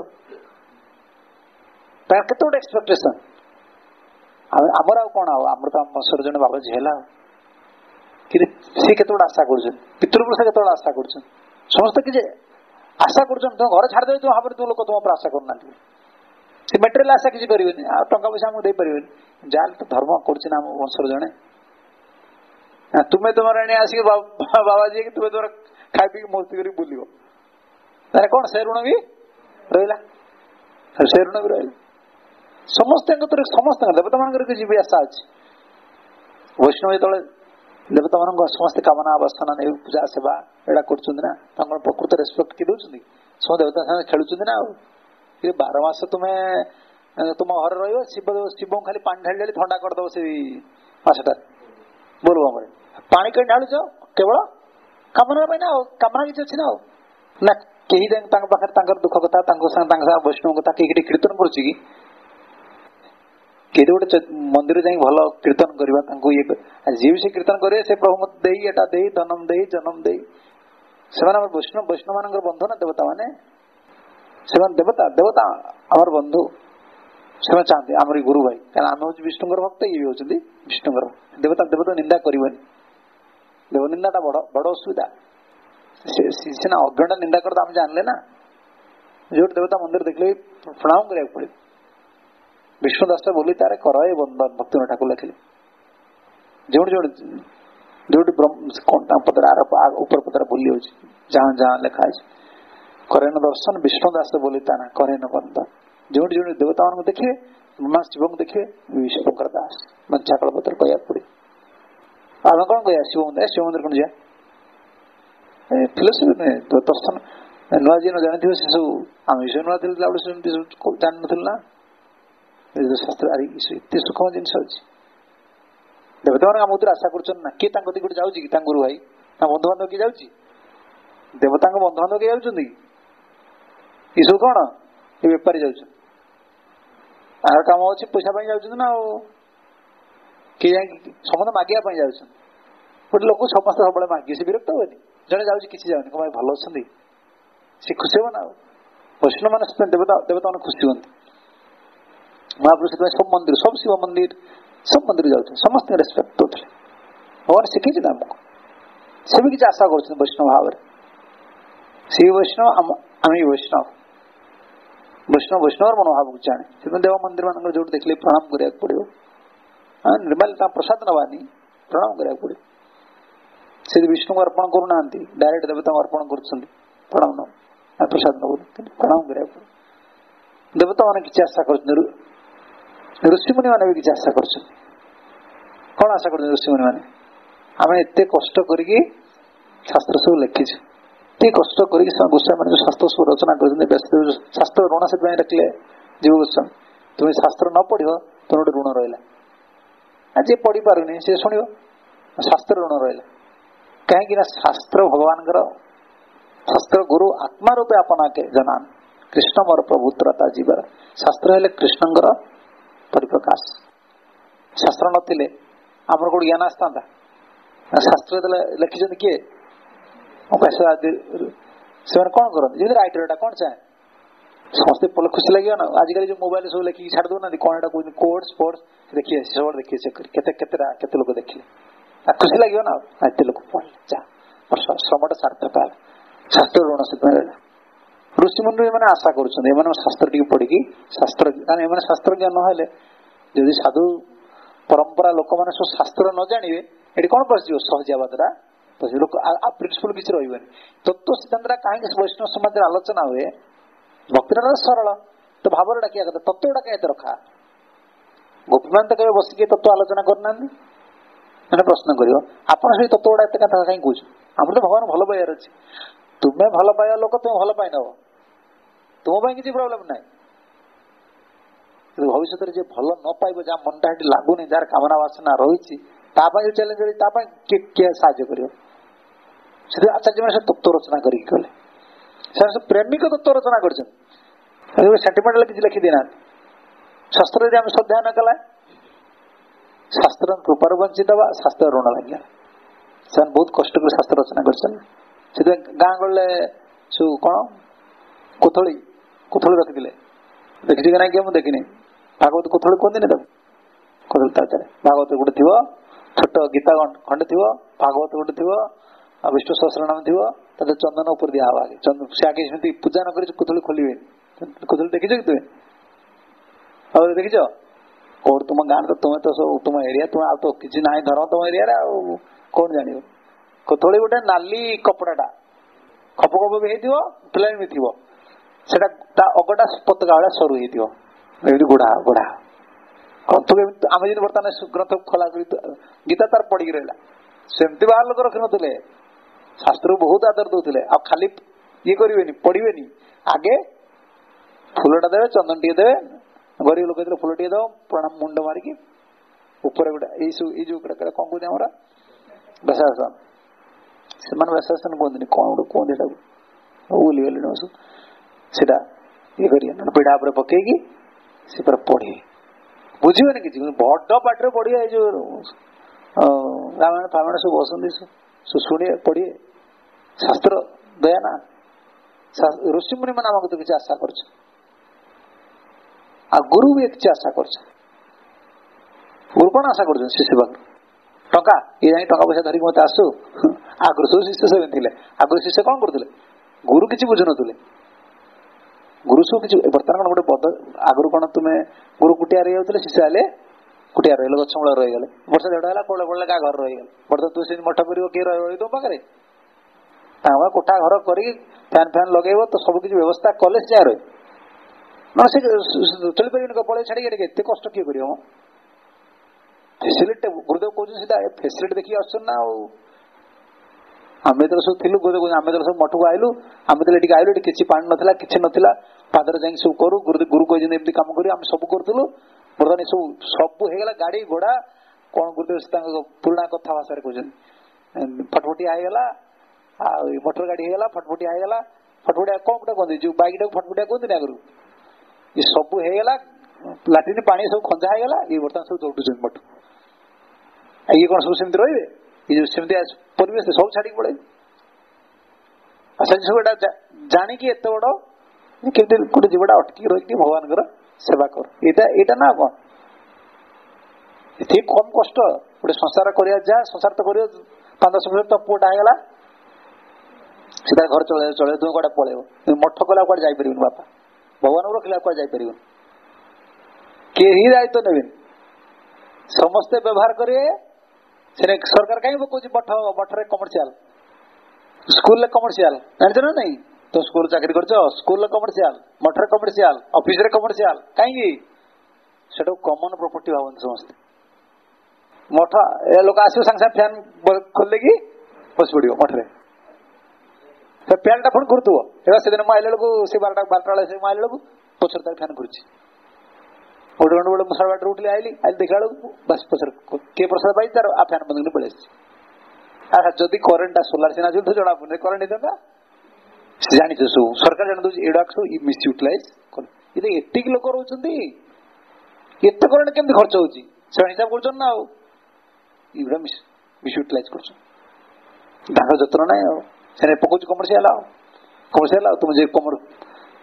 केत गोटे एक्सपेक्टेशन आमर आउ कौन आमर तो आम वंशर जन बाबा जी है कि सी केत गोटे आशा कर पितृपुरुष केत गोटे आशा कर समस्त कि आशा कर घर छाड़दे तुम भाव तुम लोग तुम आशा करना से मेटेरियल आशा किसी करें टंका पैसा आमको देपर जाल तो धर्म कर वंशर जड़े तुम्हें तुम एने आसिक बाबा जी कि तुम्हें तुम खाई पी मस्ती कर बुल तारे कौन से ऋण भी रहा से ऋण भी रहा समस्त समस्त देवता मान किसी भी आशा अच्छी वैष्णव जो देवता मान समस्त कामना वासना नहीं पूजा सेवा एटा कर प्रकृत रेस्पेक्ट किए दौरान सब देवता सामने खेलुं ना ये बार मास तुम्हें तुम घर रही शिव शिव खाली पानी ढाली ढाली थंडा करदे से मासटा बोल पानी कहीं ढालुच केवल कामना ना कामना किसी अच्छी ना ना कहीं पाखे दुख कथा वैष्णव कथा कहीं कीर्तन करुच्ची कि केते गोटे मंदिर जाई भल कीर्तन करवा ये जी भी से कीर्तन करे से प्रभु मत दे एटा दे धनम दे जन्म दे से वैष्णव वैष्णव मान बंधु ना देवता माने से देवता देवता आमर बंधु से चाहते आमरी गुरु भाई क्या आम हूँ विष्णुर भक्त ये भी होती विष्णुर देवता देवता निंदा करवानी देव निंदा बड़ बड़ असुविधा सीना अज्ञान निंदा कर आम जानले ना जो देवता मंदिर देखले प्रणाम करा पड़े विष्णुदास बोली तारे कर भक्ति ठाकुर लिखिले जो जो जो पदर आर ऊपर पदर भूली हो जहाँ जहाँ लिखा है करेन दर्शन विष्णुदास बोली ताना करेन बंदन जो जो देवता मान देखिए मां शिव को देखिए शंकर दास मंचाकल पत्र कह पड़े आम कौन कह शिव मंदिर शिव मंदिर कौन जा फिलोसफी नुहे दर्शन नुआ जी न जानी से सब आम विषय नुआ थे जान नु ना शास्त्र एत सुखम जिन अच्छी देवता मान आम आशा कर किए दिगट जाऊँ कि गुरु भाई ना बंधु बांधव किए जाऊँगी देवता बंधु बांधव किए जाऊँ ये सब कौन ये बेपारी जाऊँ तार कम अच्छे पैसा जाऊँ ना किए समस्त मागिया जाऊँ गोटे लोक समस्त सब मागे से विरक्त हेनी जड़े जाऊँ किसी जाऊनी कहीं भल अच्छा सी खुशी हे ना वैष्णव मान देवता देवता मैंने खुशी हमें महापुरुष सब मंदिर सब शिव मंदिर सब मंदिर जाते समस्त रेस्पेक्ट दौले भगवान शिखी ना आमको से भी किसी आशा कर वैष्णव भाव सी वैष्णव आम वैष्णव वैष्णव वैष्णव मनोभाव को जाने से देव मंदिर मान जो देखले प्रणाम करा पड़ो निर्माल प्रसाद नवानी प्रणाम करा पड़ो से विष्णु को अर्पण करूना डायरेक्ट देवता अर्पण कर प्रणाम न प्रसाद नब प्रणाम करा पड़ो देवता मैंने किसी आशा कर ऋषिमुनि मैंने भी किसी आशा कर कौन आशा कर ऋषिमुनि मैंने आम एत कष्ट करके शास्त्र सब लिखीच ये कष्ट करके गोस्वामी मैंने जो शास्त्र सब रचना कर शास्त्र ऋण से रखले जीव गोस्वामी तुम्हें शास्त्र न पढ़ तुम गोटे ऋण रहा आज पढ़ी पारुनी सी शुण शास्त्र ऋण रहा कहीं शास्त्र भगवान शास्त्र गुरु आत्मा रूपे अपना के जनान कृष्ण मोर प्रभुत्रता जीवर शास्त्र हेले कृष्णंकर परिप्रकाश शास्त्र नथिले आमर कोड ज्ञान आस्ता शास्त्र लिखिं किए से कौन करते राइटर कौन चाहे ସମସ୍ତେ ପଲେ ଖୁସି ଲାଗିବ ନା। ଆଜିକାଲି ଯୋଉ ମୋବାଇଲ ସବୁ ଲେଖିକି ଛାଡି ଦଉନାହାନ୍ତି କଣ ଏଟା କହୁଛନ୍ତି କୋଡ ସ୍ପୋର୍ଟସ ଦେଖିବେ ସବୁ ଦେଖିବେ ସେ କେତେ କେତେଟା କେତେ ଲୋକ ଦେଖିଲେ ଖୁସି ଲାଗିବ ନା। ଏତେ ଲୋକ ପଢିଲେ ଯା ଶ୍ରମଟା ସାର୍ଥକ ହେଲା, ଶାସ୍ତ୍ର ଋଣ ସେଥିପାଇଁ ଋଷିମୁନି ଏମାନେ ଆଶା କରୁଛନ୍ତି ଏମାନେ ଶାସ୍ତ୍ର ଟିକେ ପଢିକି ଶାସ୍ତ୍ର କାରଣ ଏମାନେ ଶାସ୍ତ୍ର ଜ୍ଞାନ ନହେଲେ ଯଦି ସାଧୁ ପରମ୍ପରା ଲୋକମାନେ ସବୁ ଶାସ୍ତ୍ର ନ ଜାଣିବେ ଏଠି କଣ ପଶିଯିବ ସହଜିଆବାଦଟା ଲୋକ ପ୍ରିନ୍ସିପଲ କିଛି ରହିବନି। ତତ୍ଵ ସିଦ୍ଧାନ୍ତଟା କାହିଁକି ବୈଷ୍ଣବ ସମାଜରେ ଆଲୋଚନା ହୁଏ? ଭକ୍ତିଟା ସରଳ ତ ଭାବରେ ଡାକିବା କଥା, ତତ୍ଵ ଡାକିବା ଏତେ ରଖା। ଗୋପୀମାନ ତ କେବେ ବସିକି ତତ୍ଵ ଆଲୋଚନା କରିନାହାନ୍ତି, ମାନେ ପ୍ରଶ୍ନ କରିବ ଆପଣ ସେଇ ତତ୍ଵ ଗୁଡା ଏତେ କଥା କାହିଁ କହୁଛୁ? ଆମର ତ ଭଗବାନ ଭଲ ପାଇବାର ଅଛି। ତୁମେ ଭଲ ପାଇବା ଲୋକ ତୁମେ ଭଲ ପାଇ ନବ, ତୁମ ପାଇଁ କିଛି ପ୍ରୋବ୍ଲେମ ନାହିଁ। କିନ୍ତୁ ଭବିଷ୍ୟତରେ ଯିଏ ଭଲ ନ ପାଇବ, ଯାହା ମନଟା ସେଠି ଲାଗୁନି, ଯାହାର କାମନା ବାସନା ରହିଛି, ତା ପାଇଁ ଯୋଉ ଚ୍ୟାଲେଞ୍ଜ ରହିଛି ତା ପାଇଁ କିଏ କିଏ ସାହାଯ୍ୟ କରିବ? ସେଥିପାଇଁ ଆଚାର୍ଯ୍ୟ ମାନେ ସେ ତତ୍ଵ ରଚନା କରିକି କଲେ। ସେମାନେ ପ୍ରେମିକ ତତ୍ଵ ରଚନା କରିଛନ୍ତି, ସେଣ୍ଟିମେଣ୍ଟାଲ କିଛି ଲେଖି ଦେଇନାହାନ୍ତି। ଶାସ୍ତ୍ର ଯଦି ଆମେ ଶ୍ରଦ୍ଧା ନ କଲା ଶାସ୍ତ୍ର କୃପାରୁ ବଞ୍ଚିତ ବା ଶାସ୍ତ୍ର ଋଣ ଲାଗିଲା। ସେମାନେ ବହୁତ କଷ୍ଟ କରି ଶାସ୍ତ୍ର ରଚନା କରିଛନ୍ତି। ସେଥିପାଇଁ ଗାଁ ଗହଳିରେ ସବୁ କଣ କୋଥଳି କୋଥଳି ରଖିଥିଲେ, ଦେଖିଛି କି ନାଇଁ କିଏ ମୁଁ ଦେଖିନି। ଭାଗବତ କୋଥଳି କୁହନ୍ତିନି ତାକୁ, କୋଥଳି ତା ଭିତରେ ଭାଗବତ ଗୋଟେ ଥିବ, ଛୋଟ ଗୀତା ଖଣ୍ଡେ ଥିବ, ଭାଗବତ ଗୋଟେ ଥିବ, ଆଉ ବିଷ୍ଣୁ ସହସ୍ରନାମ ଥିବ, ତାদের ଚନ୍ଦନ ଉପରେ ଦିଆ ହବ। ଆଗେ ସେ ଆଗେ ସେମିତି ପୂଜା ନ କରି କୋଥଳି ଖୋଲିବେନି। କୋଥଳି ଦେଖିଛ କି ତୁମେ? ଆଉ ଦେଖିଛ କୋଉଠି ତୁମ ଗାଁରେ? ତୁମେ ତ ସବୁ ତୁମ ଏରିଆ, ତୁମେ ଆଉ ତ କିଛି ନାହିଁ ଧର୍ମ ତମ ଏରିଆରେ, ଆଉ କଣ ଜାଣିବ? କୋଥଳି ଗୋଟେ ନାଲି କପଡାଟା ଖପ ଖପ ବି ହେଇଥିବ, ପ୍ଲେନ ବି ଥିବ, ସେଟା ତା ଅଗଟା ପତକା ଭଳିଆ ସରୁ ହେଇଥିବ, ଏମିତି ଗୋଢା ଗୋଢା ଗ୍ରନ୍ଥ। ଆମେ ଯଦି ବର୍ତ୍ତମାନ ଗ୍ରନ୍ଥ ଖୋଲା କରି ଗୀତା ତାର ପଡିକି ରହିଲା, ସେମିତି ବାହାର ଲୋକ ରଖିନଥିଲେ, ଶାସ୍ତ୍ରକୁ ବହୁତ ଆଦର ଦଉଥିଲେ। ଆଉ ଖାଲି ଇଏ କରିବେନି, ପଢିବେନି, ଆଗେ ଫୁଲଟା ଦେବେ, ଚନ୍ଦନ ଟିକେ ଦେବେ, ଗରିବ ଲୋକ ଯେତେବେଳେ ଫୁଲ ଟିକେ ଦବ, ପ୍ରଣାମ ମୁଣ୍ଡ ମାରିକି ଉପରେ ଗୋଟେ ଏଇ ସବୁ ଏଇ ଯୋଉ କଣ କହୁଛି ଆମର ବେଶାସନ, ସେମାନେ ବେଶାସନ କୁହନ୍ତିନି, କଣ ଗୋଟେ କୁହନ୍ତି ତାକୁ, ଭୁଲିଗଲେଣି ସବୁ। ସେଟା ଇଏ କରିବେ, ପିଢା ଉପରେ ପକେଇକି ସେ ପୁରା ପଢିବେ, ବୁଝିବେନି କିଛି, ବଡ ପାଟିରେ ପଢିବେ। ଏଇ ଯୋଉ ରାମାୟଣ ଫାମାୟଣ ସବୁ ବସନ୍ତି ଶୁଣିବେ ପଢିବେ। ଶାସ୍ତ୍ର ଦୟା ନା, ଋଷିମୁନି ମାନେ ଆମକୁ ତ କିଛି ଆଶା କରୁଛ, ଆଉ ଗୁରୁ ବି କିଛି ଆଶା କରୁଛ। ଗୁରୁ କଣ ଆଶା କରୁଛନ୍ତି? ଶିଷ୍ୟ ପାଖରୁ ଟଙ୍କା, ଇଏ ଯାଇ ଟଙ୍କା ପଇସା ଧରିକି ମତେ ଆସୁ। ଆଗରୁ ସବୁ ଶିଷ୍ୟ ସେମିତି ଥିଲେ। ଆଗରୁ ଶିଷ୍ୟ କଣ କରୁଥିଲେ? ଗୁରୁ କିଛି ବୁଝୁନଥିଲେ, ଗୁରୁ ସବୁ କିଛି। ବର୍ତ୍ତମାନ କଣ ଗୋଟେ ବଦ, ଆଗରୁ କଣ ତୁମେ ଗୁରୁ କୁଟିଆ ରହିଯାଉଥିଲେ, ଶିଷ୍ୟ ହେଲେ କୁଟିଆ ରହିଗଲେ, ଗଛ ମୂଳ ରହିଗଲେ, ବର୍ଷ ଦେଢ ହେଲା କୋଳ ପଡିଲେ କାହା ଘର ରହିଗଲେ। ବର୍ତ୍ତମାନ ତୁ ସେମିତି ମଠ କରିବ, କିଏ ରହିବ ତମ ପାଖରେ? ତାଙ୍କ କୋଠା ଘର କରିକି ଫ୍ୟାନ ଫ୍ୟାନ ଲଗେଇବ, ତ ସବୁ କିଛି ବ୍ୟବସ୍ଥା କଲେ ସେ ରହିବ, ନହେଲେ ସେ ଚଳିପାରିବେନି। ପଳେଇ ଛାଡିକି ଏତେ କଷ୍ଟ କିଏ କରିବ? ଫେସିଲିଟି ଗୁରୁଦେବ କହୁଛନ୍ତି ସେଟା ଫେସିଲିଟି ଦେଖିକି ଆସୁଛନ୍ତି ନା। ଆଉ ଆମେ ଯେତେବେଳେ ସବୁ ଥିଲୁ, ଗୁରୁଦେବ କହୁଛନ୍ତି ଆମେ ଯେତେବେଳେ ସବୁ ମଠକୁ ଆଇଲୁ, ଆମେ ଯେତେବେଳେ ଏଠିକି ଆଇଲୁ, ଏଠି କିଛି ପାଣି ନଥିଲା, କିଛି ନଥିଲା, ପାଦରେ ଯାଇକି ସବୁ କରୁ, ଗୁରୁ ଗୁରୁ କହିଛନ୍ତି ଏମିତି କାମ କରିବୁ, ଆମେ ସବୁ କରୁଥିଲୁ। ବର୍ତ୍ତମାନ ସବୁ ସବୁ ହେଇଗଲା, ଗାଡି ଘୋଡା କଣ ଗୁରୁଦେବ ତାଙ୍କ ପୁରୁଣା କଥା ଭାଷାରେ କହୁଛନ୍ତି, ଫଟଫଟିଆ ହେଇଗଲା, ଆଉ ମୋଟର ଗାଡି ହେଇଗଲା, ଫଟଫଟିଆ ହେଇଗଲା। ଫଟଫଟିଆ କଣ ଗୋଟେ କୁହନ୍ତି, ଯୋଉ ବାଇକ ଟାକୁ ଫଟଫଟିଆ କୁହନ୍ତିନି ଆଗରୁ, ଏ ସବୁ ହେଇଗଲା, ଲାଟ୍ରିନ୍ ପାଣି ସବୁ ଖଞ୍ଜା ହେଇଗଲା, ଇଏ ବର୍ତ୍ତମାନ ସବୁ ଦୌଡୁଛନ୍ତି ମଠ। ଇଏ କଣ ସବୁ ସେମିତି ରହିବେ? ଇଏ ଯୋଉ ସେମିତି ପରିବେଶ ସବୁ ଛାଡିକି ପଳେଇବେ। ଆଚ୍ଛା, ସବୁ ଏଟା ଜାଣିକି ଏତେ ବଡ କେମିତି ଗୋଟେ ଜୀବଟା ଅଟକି ରହିକି ଭଗବାନଙ୍କର ସେବା କର, ଏଇଟା ଏଇଟା ନା କଣ? ଏଠି କମ କଷ୍ଟ ଗୋଟେ ସଂସାର କରିବା, ଯା ସଂସାର ତ କରିବ, ପାଞ୍ଚ ଦଶ ବର୍ଷ ତ ପୁଅଟା ହେଇଗଲା, ସେ ତାର ଘର ଚଳେଇବ ଚଳେଇବ, ତୁମେ କୁଆଡେ ପଳେଇବ, ମଠ କଲା କୁଆଡେ ଯାଇପାରିବନି, ବାପା ଭଗବାନଙ୍କୁ ରଖିଲା କୁଆଡେ ଯାଇପାରିବନି, କେହି ଦାୟିତ୍ୱ ନେବେନି, ସମସ୍ତେ ବ୍ୟବହାର କରିବେ। ସେଟା ସରକାର କାହିଁ ପକଉଛି ମଠ, ମଠରେ କମର୍ସିଆଲ, ସ୍କୁଲରେ କମର୍ସିଆଲ, ଜାଣିଛ ନା ନାଇଁ? ତ ସ୍କୁଲ ଚାକିରି କରିଛ, ସ୍କୁଲରେ କମର୍ସିଆଲ, ମଠରେ କମର୍ସିଆଲ, ଅଫିସରେ କମର୍ସିଆଲ, କାହିଁକି? ସେଟାକୁ କମନ ପ୍ରପର୍ଟି ଭାବନ୍ତି ସମସ୍ତେ। ମଠ ଏ ଲୋକ ଆସିବ ସାଙ୍ଗେ ସାଙ୍ଗେ ଫ୍ୟାନ ଖୋଲିକି ବସି ପଡିବ ମଠରେ, ଫ୍ୟାନ ଟା ପୁଣି ଘୁରୁଥିବ। ଏବେ ସେଦିନ ମୁଁ ଆଇଲା ବେଳକୁ ସେ ବାରଟା ବାରଟା ବେଳେ ମୁଁ ଆଇଲା ବେଳକୁ ପଛରେ ତାର ଫ୍ୟାନ ଘୁରୁଛି। ଗୋଟେ ଘଣ୍ଟା ବେଳେ ମୁଁ ସାଢେ ବାରଟାରେ ଉଠିଲି, ଆଇଲି ଆଇଲି ଦେଖିଲା ବେଳକୁ ବାସ ପଛରେ କିଏ ପ୍ରସାଦ ପାଇଛି, ତାର ଆ ଫ୍ୟାନ ବନ୍ଦ ପଳେଇ ଆସିଛି। ଆଚ୍ଛା, ଯଦି କରେଣ୍ଟଟା ସୋଲାର ସିନା ଯୋଉଠୁ ଜଣା ପଡୁନି, କରେଣ୍ଟ ହେଇଥାନ୍ତା। ସେ ଜାଣିଛ ସବୁ, ସରକାର ଜାଣି ଦଉଛି ଏଗୁଡାକ ସବୁ ମିସ୍ ୟୁଟିଲାଇଜ କରେ। ଏଠି ଏତିକି ଲୋକ ରହୁଛନ୍ତି, ଏତେ କରେଣ୍ଟ କେମିତି ଖର୍ଚ୍ଚ ହଉଛି ସେମାନେ ହିସାବ କରୁଛନ୍ତି ନା। ଆଉ ଏଗୁଡା ମିସ୍ ମିସ୍ ୟୁଟିଲାଇଜ କରୁଛନ୍ତି, ତାଙ୍କର ଯତ୍ନ ନାହିଁ। ଆଉ ସେ ପକଉଛି କମର୍ସିଆଲ, ଆଉ କମର୍ସିଆଲ, ଆଉ ତୁମେ ଯେ କମର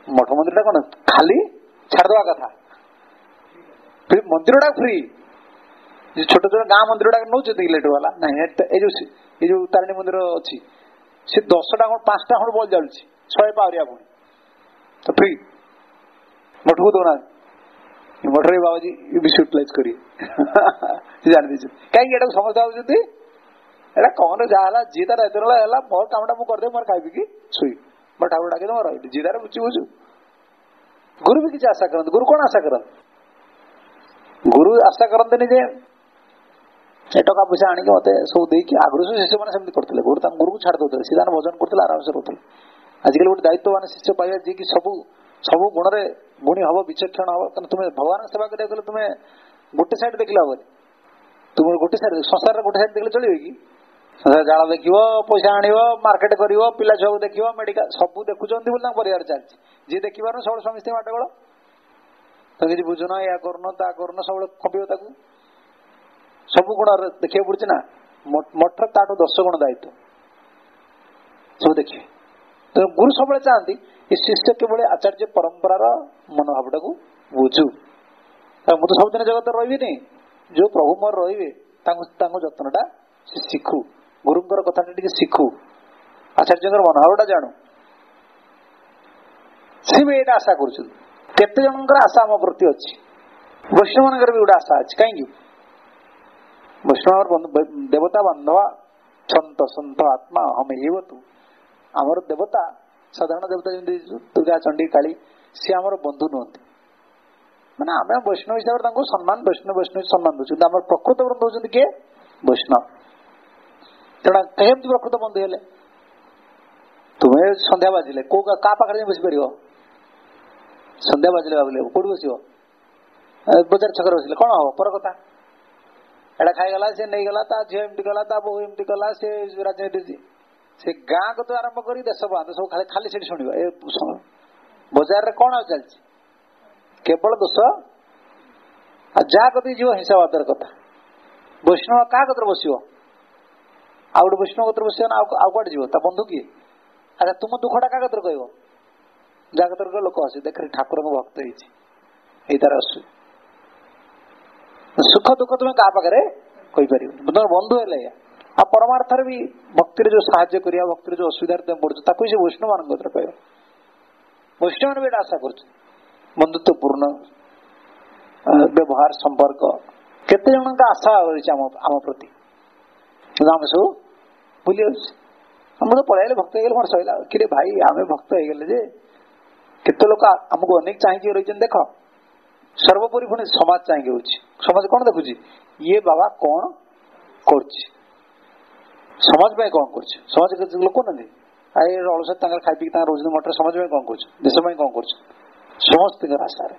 ମଠ ମନ୍ଦିର ଟା କଣ ଖାଲି ଛାଡିଦବା କଥା, ମନ୍ଦିର ଟା ଫ୍ରି। ଛୋଟ ଛୋଟ ଗାଁ ମନ୍ଦିର ଟା ନଉଛନ୍ତି ଇଲେକ୍ଟ୍ରିକ ବାଲା ନାଇଁ, ଏଇ ଯୋଉ ଏଇ ଯୋଉ ତାରିଣୀ ମନ୍ଦିର ଅଛି ସେ ଦଶଟା ଖଣ୍ଡ ପାଞ୍ଚଟା ଖଣ୍ଡ ବଲ୍ ଜାଳୁଛି ଶହେ ପାଉରିଆ ପୁଣି ତ ଫ୍ରି, ମଠକୁ ଦଉନାହାନ୍ତି। ମଠରେ ବାବାଜୀ ବେଶୀ ୟୁଟିଲାଇଜ କରିବେ ଜାଣି ଦେଇଛନ୍ତି। କାହିଁକି ଏଟାକୁ ସମସ୍ତେ ଭାବୁଛନ୍ତି ଏଟା କଣ ଯାହା ହେଲା ଯିଏ ତାର ଏତେ ହେଲା ମୋର କାମଟା ମୁଁ କରିଦେବି, ମୋର ଖାଇବି କି ଶୋଇବି, ମୋର ଠାକୁର ଡାକି ମୋର ରହିଲି, ଯିଏ ତାର ବୁଝି ବୁଝୁ। ଗୁରୁ ବି କିଛି ଆଶା କରନ୍ତି, ଗୁରୁ କଣ ଆଶା କରନ୍ତି? ଗୁରୁ ଆଶା କରନ୍ତିନି ଯେ ଏ ଟଙ୍କା ପଇସା ଆଣିକି ମତେ ସବୁ ଦେଇକି, ଆଗରୁ ସବୁ ଶିଷ୍ୟମାନେ ସେମିତି କରୁଥିଲେ, ଗୁରୁ ତାଙ୍କ ଗୁରୁକୁ ଛାଡି ଦଉଥିଲେ, ସିଧା ଭଜନ କରୁଥିଲେ, ଆରାମସେ ରହୁଥିଲେ। ଆଜିକାଲି ଗୋଟେ ଦାୟିତ୍ୱବାନ ଶିଷ୍ୟ ପାଇବା ଯିଏକି ସବୁ ସବୁ ଗୁଣରେ ଗୁଣୀ ହବ, ବିଚକ୍ଷଣ ହବ। କାରଣ ତୁମେ ଭଗବାନଙ୍କ ସେବା କରିବାକୁ ଗଲେ ତୁମେ ଗୋଟେ ସାଇଡ୍ ଦେଖିଲେ ହବନି, ତୁମେ ଗୋଟେ ସାଇଡ୍ ସଂସାରରେ ଗୋଟେ ସାଇଡ୍ ଦେଖିଲେ ଚଳିବେ କି? ଜାଳ ଦେଖିବ, ପଇସା ଆଣିବ, ମାର୍କେଟ କରିବ, ପିଲା ଛୁଆକୁ ଦେଖିବ, ମେଡିକାଲ ସବୁ ଦେଖୁଛନ୍ତି ବୋଲି ତାଙ୍କ ପରିବାର ଚାଲିଛି। ଯିଏ ଦେଖିପାରୁନ ସବୁବେଳେ ସମସ୍ତେ ମାଡଗୋଳ, ତ କିଛି ବୁଝୁନ, ଏହା କରୁନ ତା କରୁନ, ସବୁବେଳେ କମ୍ପିବ ତାକୁ। ସବୁ ଗୁଣ ଦେଖିବାକୁ ପଡୁଛି ନା, ମଠ ତାଠୁ ଦଶ ଗୁଣ ଦାୟିତ୍ୱ ସବୁ ଦେଖିବେ। ତେଣୁ ଗୁରୁ ସବୁବେଳେ ଚାହାନ୍ତି ଏ ଶିଷ୍ୟ କିଭଳି ଆଚାର୍ଯ୍ୟ ପରମ୍ପରାର ମନୋଭାବଟାକୁ ବୁଝୁ। ମୁଁ ତ ସବୁଦିନ ଜଗତରେ ରହିବିନି, ଯୋଉ ପ୍ରଭୁ ମୋର ରହିବେ ତାଙ୍କୁ ତାଙ୍କ ଯତ୍ନଟା ସେ ଶିଖୁ, ଗୁରୁଙ୍କର କଥାଟା ଟିକେ ଶିଖୁ, ଆଚାର୍ଯ୍ୟଙ୍କର ମନୋଭାବଟା ଜାଣୁ। ସେ ବି ଏଇଟା ଆଶା କରୁଛନ୍ତି। କେତେ ଜଣଙ୍କର ଆଶା ଆମ ପ୍ରତି ଅଛି, ବୈଷ୍ଣବ ମାନଙ୍କର ବି ଗୋଟେ ଆଶା ଅଛି। କାହିଁକି? ବୈଷ୍ଣବ ଦେବତା ବାନ୍ଧବା ସନ୍ତ ସନ୍ତ ଆତ୍ମା ହମ ଏବ ତୁ। ଆମର ଦେବତା ସାଧାରଣ ଦେବତା ଯେମିତି ଦୁର୍ଗା, ଚଣ୍ଡୀ, କାଳୀ, ସିଏ ଆମର ବନ୍ଧୁ ନୁହନ୍ତି। ମାନେ ଆମେ ବୈଷ୍ଣବ ହିସାବରେ ତାଙ୍କୁ ସମ୍ମାନ, ବୈଷ୍ଣବ ବୈଷ୍ଣବ ସମ୍ମାନ ଦଉଛନ୍ତି। ଆମର ପ୍ରକୃତ ବନ୍ଧୁ ହଉଛନ୍ତି କିଏ? ବୈଷ୍ଣବ। ତେଣୁ କେମିତି ପ୍ରକୃତ ବନ୍ଧୁ ହେଲେ? ତୁମେ ସନ୍ଧ୍ୟା ବାଜିଲେ କୋଉ କାହା ପାଖରେ ଯାଇ ବସିପାରିବ? ସନ୍ଧ୍ୟା ବାଜିଲେ ଭାବିଲେ କୋଉଠି ବସିବ? ବଜାର ଛକରେ ବସିଲେ କଣ ହବ? ପର କଥା। ଏଟା ଖାଇଗଲା, ସେ ନେଇଗଲା, ତା ଝିଅ ଏମିତି କଲା, ତା ବୋଉ ଏମିତି କଲା, ସେ ରାଜନୀତି, ସେ ଗାଁ କତୁ ଆରମ୍ଭ କରି ଦେଶ ବାନ୍ଧ ସବୁ ଖାଲି ଖାଲି ସେଠି ଶୁଣିବ। ଏ ବଜାରରେ କଣ ଆଉ ଚାଲିଛି? କେବଳ ଦୋଷ। ଆଉ ଯାହା କତି ଯିବ ହିଂସାବାଦର କଥା। ବୈଷ୍ଣବ କାହା କତରେ ବସିବ? ଆଉ ଗୋଟେ ବୈଷ୍ଣବ କତରେ ବସିବ ନା ଆଉ କୁଆଡେ ଯିବ? ତା ବନ୍ଧୁ କିଏ? ଆଚ୍ଛା ତୁମ ଦୁଃଖଟା କାହା କତରେ କହିବ? ଯାହା କତରେ ଲୋକ ଆସେ ଦେଖ ଠାକୁରଙ୍କ ଭକ୍ତ ହେଇଛି, ଏଇ ତାର ଆସୁ। ସୁଖ ଦୁଃଖ ତୁମେ କାହା ପାଖରେ କହିପାରିବନି, ତମର ବନ୍ଧୁ ହେଲେ। ଆଉ ପରମାର୍ଥରେ ବି ଭକ୍ତିରେ ଯୋଉ ସାହାଯ୍ୟ କରିବା, ଭକ୍ତିରେ ଯୋଉ ଅସୁବିଧାରେ ତମେ ପଡୁଛ, ତାକୁ ସେ ବୈଷ୍ଣବ ମାନଙ୍କ କତରେ କହିବ। ବୈଷ୍ଣବ ବି ଏଇଟା ଆଶା କରୁଛି, ବନ୍ଧୁତ୍ୱପୂର୍ଣ୍ଣ ବ୍ୟବହାର, ସମ୍ପର୍କ। କେତେ ଜଣଙ୍କ ଆଶା ରହିଛି ଆମ ଆମ ପ୍ରତି, ଆମେ ସବୁ ଭୁଲି ଯାଉଛି। ଆମେ ତ ପଳେଇଲେ ଭକ୍ତ ହେଇଗଲେ ମୋର ସରିଲା। କିରେ ଭାଇ, ଆମେ ଭକ୍ତ ହେଇଗଲେ ଯେ କେତେ ଲୋକ ଆମକୁ ଅନେକ ଚାହିଁକି ରହିଛନ୍ତି। ଦେଖ, ସର୍ବୋପରି ପୁଣି ସମାଜ ଚାହିଁକି ରହୁଛି। ସମାଜ କଣ ଦେଖୁଛି? ଇଏ ବାବା କଣ କରୁଛି, ସମାଜ ପାଇଁ କଣ କରୁଛି? ସମାଜ ଲୋକ ନାହାନ୍ତି, ଆଇ ଅଳସ ତାଙ୍କର ଖାଇ ପିକି ତାଙ୍କର ରହୁଛନ୍ତି ମଠରେ। ସମାଜ ପାଇଁ କଣ କରୁଛୁ? ଦେଶ ପାଇଁ କଣ କରୁଛୁ? ସମସ୍ତଙ୍କର ଆଶାରେ,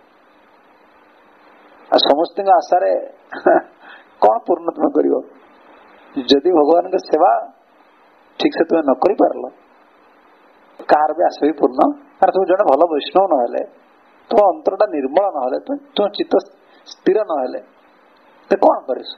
ଆଉ ସମସ୍ତଙ୍କ ଆଶାରେ କଣ ପୂର୍ଣ୍ଣ ତୁମେ କରିବ? ଯଦି ଭଗବାନଙ୍କ ସେବା ଠିକ ସେ ତୁମେ ନ କରିପାରିଲ, କାହାର ବି ଆଶା ବି ପୂର୍ଣ୍ଣ। କାରଣ ତୁମେ ଜଣେ ଭଲ ବୈଷ୍ଣବ ନହେଲେ, ତୁମ ଅନ୍ତରଟା ନିର୍ମଳ ନହେଲେ, ତୁମ ଚିତ୍ତ ସ୍ଥିର ନହେଲେ କଣ କରିସ?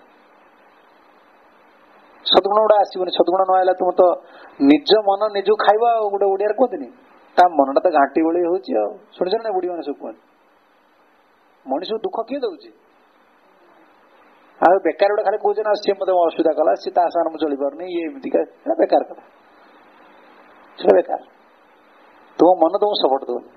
ସଦ୍ଗୁଣ ଗୁଡା ଆସିବନି। ସଦ୍ଗୁଣ ନହେଲେ ତୁମ ତ ନିଜ ମନ ନିଜକୁ ଖାଇବ। ଆଉ ଗୋଟେ ଓଡିଆରେ କୁହନ୍ତିନି, ତା ମନଟା ତ ଘାଣ୍ଟି ଭଳି ହଉଛି। ଆଉ ଶୁଣିଛ ନା ବୁଢୀ ମାନେ ସବୁ କୁହନ୍ତି, ମଣିଷକୁ ଦୁଃଖ କିଏ ଦଉଛି? ଆଉ ବେକାର ଗୋଟେ ଖାଲି କହୁଛ ନା, ସିଏ ମତେ ଅସୁବିଧା କଲା, ସିଏ ତା ସାଙ୍ଗରେ ମୁଁ ଚଳିପାରୁନି, ଇଏ ଏମିତିକା। ସେଟା ବେକାର କଥା, ସେଟା ବେକାର। ତୁମ ମନ ତୁମକୁ ସପୋର୍ଟ ଦଉନି।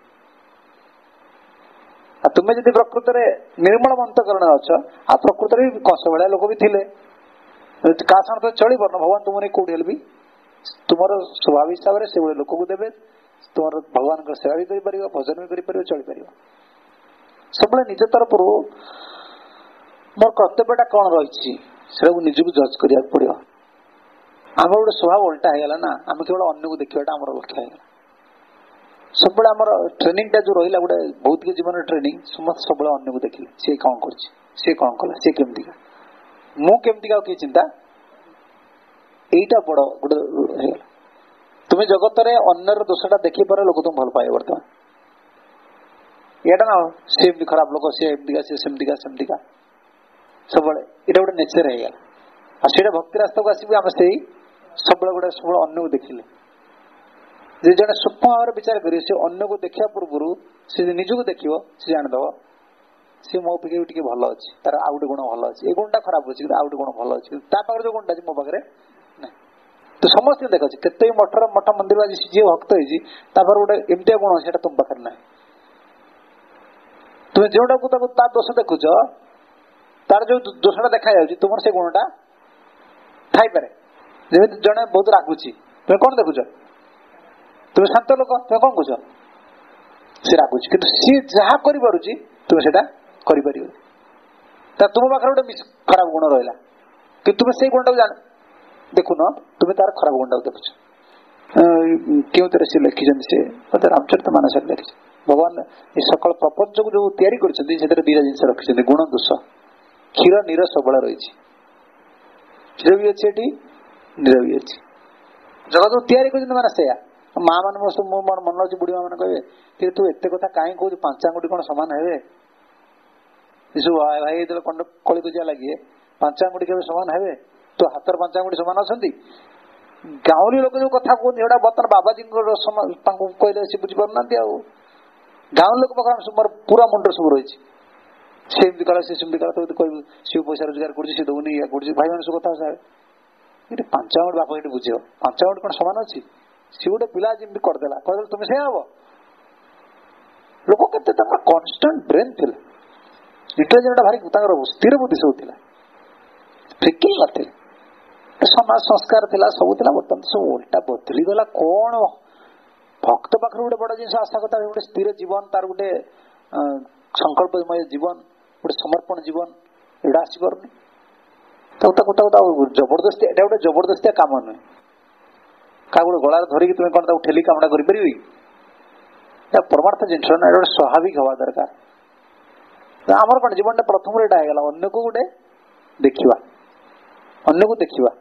ଆଉ ତୁମେ ଯଦି ପ୍ରକୃତରେ ନିର୍ମଳ ଅନ୍ତଃକରଣ ଅଛ, ଆଉ ପ୍ରକୃତରେ ବି କଂସ ଭଳିଆ ଲୋକ ବି ଥିଲେ, କାହା ସାଙ୍ଗରେ ତ ଚଳିପାରୁନ, ଭଗବାନ ତୁମ ନେଇ କୋଉଠି ହେଲେ ବି ତୁମର ସ୍ୱଭାବ ହିସାବରେ ସେଭଳି ଲୋକକୁ ଦେବେ। ତୁମର ଭଗବାନଙ୍କର ସେବା ବି କରିପାରିବ, ଭଜନ ବି କରିପାରିବ, ଚଳିପାରିବ। ସବୁବେଳେ ନିଜ ତରଫରୁ ମୋର କର୍ତ୍ତବ୍ୟଟା କଣ ରହିଛି ସେଟାକୁ ନିଜକୁ ଜଜ୍ କରିବାକୁ ପଡିବ। ଆମର ଗୋଟେ ସ୍ୱଭାବ ଓଲଟା ହେଇଗଲା ନା, ଆମେ କେବଳ ଅନ୍ୟକୁ ଦେଖିବାଟା ଆମର ଲକ୍ଷ୍ୟ ହେଇଗଲା। ସବୁବେଳେ ଆମର ଟ୍ରେନିଂଟା ଯୋଉ ରହିଲା, ଗୋଟେ ଭୌତିକ ଜୀବନର ଟ୍ରେନିଂ, ସମସ୍ତେ ସବୁବେଳେ ଅନ୍ୟକୁ ଦେଖିଲେ, ସିଏ କଣ କରୁଛି, ସିଏ କଣ କଲା, ସିଏ କେମିତିକା, ମୁଁ କେମିତିକା, ଆଉ କିଏ ଚିନ୍ତା। ଏଇଟା ବଡ ଗୋଟେ ହେଇଗଲା। ତୁମେ ଜଗତରେ ଅନ୍ୟର ଦୋଷଟା ଦେଖି ପାର, ଲୋକ ତୁମେ ଭଲ ପାଇବ। ବର୍ତ୍ତମାନ ଏଇଟା ନା, ସେ ଏମିତି ଖରାପ ଲୋକ, ସେ ଏମିତିକା, ସେ ସେମିତିକା ସେମିତିକା, ସବୁବେଳେ ଏଇଟା ଗୋଟେ ନେଚର ହେଇଗଲା। ଆଉ ସେଇଟା ଭକ୍ତି ରାସ୍ତାକୁ ଆସିବି, ଆମେ ସେଇ ସବୁବେଳେ ଗୋଟେ ସବୁବେଳେ ଅନ୍ୟକୁ ଦେଖିଲେ जे जड़े सूक्ष्म भाव विचार कर अन्न को देखा पूर्व से निजक देख से जानदेव सी मो पे टे भल अच्छी तार आउ गोटे गुण भल अच्छी ये गुणटा खराब अच्छी आउ गोटे गुण भल अच्छी पाखे जो गुणटा मो पाखे ना तो समस्त देख केत मठर मठ मंदिर आज जी भक्त होती गोटे एमती गुण से तुम पाखे ना तुम जोटा दोष देखुच तार जो दोषटा देखा जाऊँगी तुम से गुणटा थाईपे जमी जड़े बहुत रागुची तुम कौन देखुच तुम शांत लोक तुम कौन कह सी रागुची कि सी जहाँ कर तुम से तुम पाखे गोटे खराब गुण रहा कि तुम से गुणटा जान देखुन तुम तार खराब गुणटा देखुच क्यों सी लिखिं सी रामचरित मानस लिखी भगवान ये सकल प्रपंच को जो तैयारी कर दीटा जिन रखिंट गुण दोष क्षीर नीर सबल रही क्षीर भी अच्छी ये नीर भी अच्छी जगत को तैयारी कर माने से माँ मान मन अच्छे बुढ़ी माँ मैंने कहे कि तू एत कथा कहीं कह पांचांगुटी कौन सामान है भाई जो कंड कली पूजा लगे पांचांगुटी के सामान है तो हाथर पांचांगुटी सामान अच्छा गाँवली लोक जो कथा कहते हैं बर्तमान बाबाजी कहले सी बुझी पार ना गाँव लोक पाखे मोर पूरा मुंड सब रही सेमती कला सी सेमती कला तो कह सी पैसा रोजगार कर दौनी या कर भाई मान सब कथा ये पांचांगुटी बाप ये बुझे पांचांगुटी कौन सामान अच्छी सी गोटे पिला जमी करदेला कहदेला तुम से हम लोक के कन्स्टाट ब्रेन थी इंटेलिजेंट भारी स्थिर बुद्धि सब थी फिकिल नथिले समाज संस्कार थिला सब थिला बर्तमान सब उल्टा बदली गला कौन भक्त पाखर गोटे बड़ जिन आशा कथा गोटे स्थिर जीवन तार गोटे संकल्पमय जीवन गोटे समर्पण जीवन एटा आसपार जबरदस्ती एटा गोटे जबरदस्तिया काम नुहे क्या गोटे गला धरिकी तुम कौन ठेली कामटा कर परमार्थ जिन गोटे स्वाभाविक हवा दरकार आमर कौन जीवन प्रथम यहाँ अन्य को गोटे देखा अन्य को देखा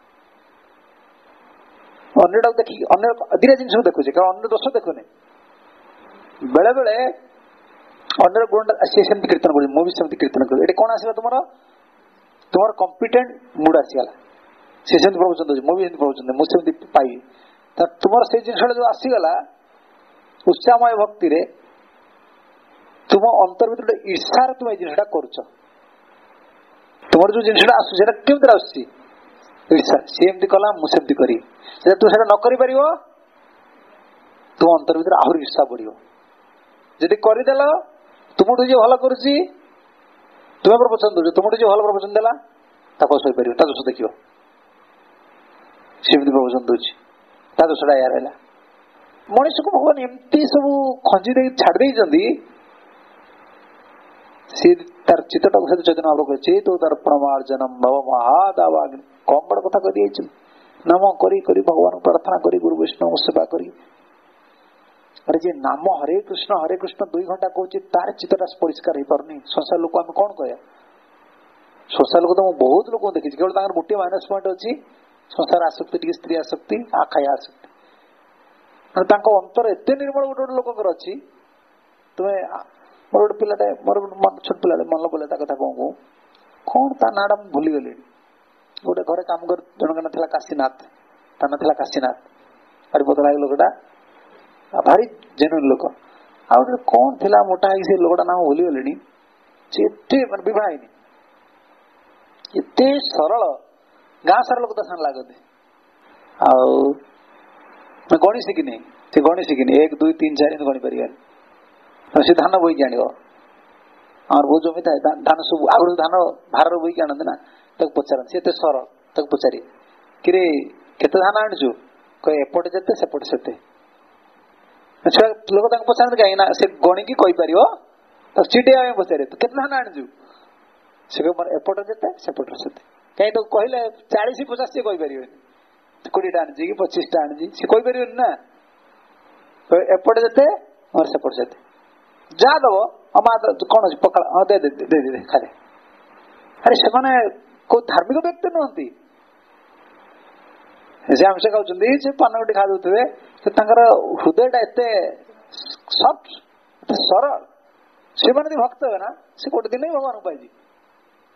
अन्यटा देखी अन्य दिटा जिन देखुचे कारण अन्य दोष देखुनि बेले बेले अन्य गुण सी सेमती कीर्तन कर मुझे सेमती कीर्तन कर ये कौन आसला तुम तुम कम्पिटेंट मुड आसीगला सी सेमती प्रवचन दूसरी मुझे प्रवचन मुझे सेमती पाइबी तुम से जिन जो आसीगला उत्साहमय भक्ति रे तुम अंतर भर ईर्षार तुम जिनटा कर तुम जो जिनटा आसा केमती आस ईर्षा सी एमती कला मुझे करी तू से न कर तुम अंतर भर आहरी ईर्षा बढ़ जदि करदेल तुमठू जी भल कर तुम्हें प्रवचन दौ तुमठू जी भल प्रवचन देला सहीपर दोष देख सेमती प्रवचन दूसरी दोषटा या रहा मनीष को भगवान एमती सब खंजी दे छाड़ सी तार चित्तटा सहित चैतन्य महाप्रभु चेतो दर्पण मार्जनम भव महादावाग्नि कम बड़ कथा कही नाम करी करी भगवान प्रार्थना करी गुरु वैष्णव सेवा करी अरे जे नाम हरे कृष्ण हरे कृष्ण दुई घंटा कहूँ तार चित्तटा परिष्कार हो पारनी संसार लोक आम कौन कह संसार लोक तो मुझे बहुत लोग देखी केवल गोटे माइनस पॉइंट अच्छी संसार आसक्ति टी स्त्री आसक्ति आखाया आसक्ति अंतर एत निर्मल गोटे गोटे लोक अच्छी तुम्हें मोर गोटे पिलाटे मोर छोट पिला मन पड़ा कथा कहूँ कौन ता नाटा भूली गली गोटे घरे काम कर जन ना काशीनाथ ता ना काशीनाथ अरे बदला लोकटा भारी जेन्युइन लोक आ कौन थी मोटा से लोकटा नाम भूली गले एत बह एत सरल गाँ सारा लोक तो लगते आ गणी शिखिनी से गणी शिखिनी एक दुई तीन चार गणी पार सी धान बोईक आण आम बहुत जमी था धान सब आगु धान भार बोईक आनते ना पचारती सी एत सरल तक पचारि कि केते धान आणुचु कहे एपटे जेते सेपटे सेते लोक पचारते कहीं से गणिकी कहीपर चिटे पचारे तो केते धान आणुचु से एपटे जेते सेपटे सेते कहीं तो कहले चालीस पचास सी कहीपर कोड़ीटा आनी कि पचीसटा आनी सी कहीपर ना एपटे जेते और सेपटे सेते जा दब अमा कौन अच्छे पका हाँ दे दे दे दे खाली अरे से को धार्मिक व्यक्ति नुहति से आम से खाऊँ से पान गुटी खा दे हृदयटा एत सफ्ट एत सरल से मैंने भक्त हे ना से गोटे दिन ही भगवान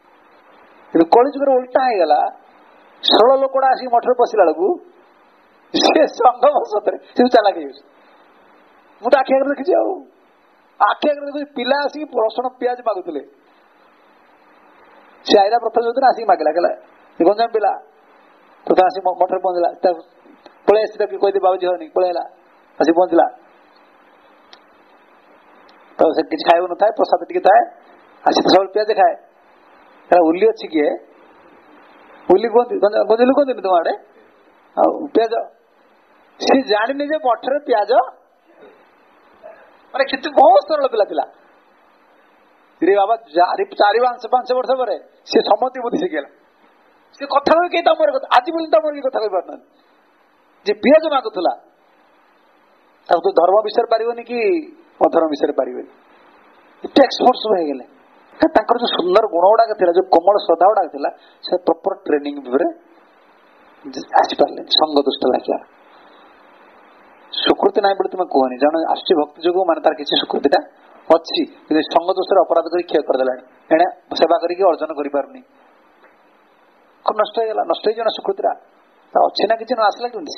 पाई कलिजुगर उल्टा हो गला सरल लोकटा आसिक मठर पशिला बेलू ସେ ସଂଘ ବସତରେ ସେ ଚାଲାକ ହେଇଯାଉଛି। ମୁଁ ତ ଆଖି ଆଗରେ ଦେଖିଛି ଆଉ ଆଖି ଆଗରେ ଦେଖୁଛି ପିଲା ଆସିକି ରସୁଣ ପିଆଜ ମାଗୁଥିଲେ। ସେ ଆଇଲା ପ୍ରଥମ ଯୋଉଦିନ ଆସିକି ମାଗିଲା କହିଲା ଗଞ୍ଜାମ ପିଲା ପ୍ରଥମେ ଆସିକି ମଠରେ ପହଞ୍ଚିଲା। ପଳେଇ ଆସି ତାକୁ କହିଦେଇ ବାବୁଜୀ ହଉନି ପଳେଇଲା ଆସିକି ପହଞ୍ଚିଲା। ତ ସେ କିଛି ଖାଇବ ନଥାଏ ପ୍ରସାଦ ଟିକେ ଥାଏ ଆସି ସବୁବେଳେ ପିଆଜ ଖାଏ। ହେଲା ଉଲି ଅଛି କିଏ ଉଲି କୁହନ୍ତି ଗଞ୍ଜାମ କୁହନ୍ତିନି ତୁମ ଆଡେ ଆଉ ପିଆଜ ସେ ଜାଣିନି ଯେ ମଠରେ ପିଆଜ ମାନେ କେତେ ବହୁତ ସରଳ ପିଲା ଥିଲା ରେ ବାବା। ଚାରି ଚାରି ପାଞ୍ଚ ପାଞ୍ଚ ବର୍ଷ ପରେ ସେ ସମତି ବୁଦ୍ଧି ଶିଖିଗଲା। ସେ କଥା କହି କେହି ତମର କଥା ଆଜି ପର୍ଯ୍ୟନ୍ତ ତମର କେହି କଥା କହିପାରୁନାହାନ୍ତି। ଯେ ପିଆଜ ମାଗୁଥିଲା ତାକୁ ତୁ ଧର୍ମ ବିଷୟରେ ପାରିବନି କି ଅଧର୍ମ ବିଷୟରେ ପାରିବନି। ଏତେ ଏକ୍ସପର୍ଟ ସବୁ ହେଇଗଲେ। ତାଙ୍କର ଯୋଉ ସୁନ୍ଦର ଗୁଣ ଗୁଡାକ ଥିଲା ଯୋଉ କୋମଳ ଶ୍ରଦ୍ଧା ଗୁଡାକ ଥିଲା ସେ ପ୍ରପର ଟ୍ରେନିଂ ଭିତରେ ଆସିପାରିଲେନି। ସଙ୍ଗ ଦୁଷ୍ଟ ଲାଗିଲା। ସୁକୃତି ନାହିଁ ବୋଲି ତୁମେ କୁହନି। ଜଣେ ଆସୁଛି ଭକ୍ତି ଯୋଗୁଁ ମାନେ ତାର କିଛି ସୁକୃତିଟା ଅଛି କିନ୍ତୁ ସଙ୍ଗ ଦୋଷରେ ଅପରାଧ କରି କ୍ଷୟ କରିଦେଲାଣି। ଏଣେ ସେବା କରିକି ଅର୍ଜନ କରିପାରୁନି। খুব নষ্ট হয়ে গেল। নষ্ট হয়ে যাওয়া ସୁକୃତିଟା ତା ଅଛି ନା କିଛି ନ ଆସିଲା କେମିତି?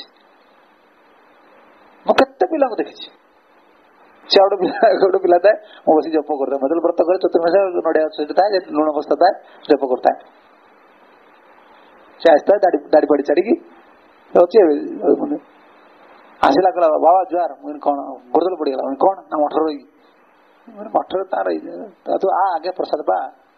ମୁଁ କେତେ ପିଲାଙ୍କୁ ଦେଖିଛି। ସେ ଗୋଟେ ପିଲା ଗୋଟେ ପିଲା ଥାଏ ମୁଁ ବସି ଜପ କରିଥାଏ। ମତେ ବ୍ରତ କରେ ଚତୁର୍ମାସ ନଡିଆ ସେଇଠି ଥାଏ ଲୁଣ ବସ୍ତା ଥାଏ ଜପ କରିଥାଏ। ସେ ଆସିଥାଏ ଦାଢି ଦାଢି ବାଡି ଛାଡିକି ଅଛି ଆସିଲା କହିଲା ବାବା ଜୁଆର। ମୁଁ କଣ ଗୋଡଦଲ ପଡିଗଲା। କଣ ନା ମଠର ରହିକି ମଠରେ ତାର ତୁ ଆ ଆଗେ ପ୍ରସାଦ ପା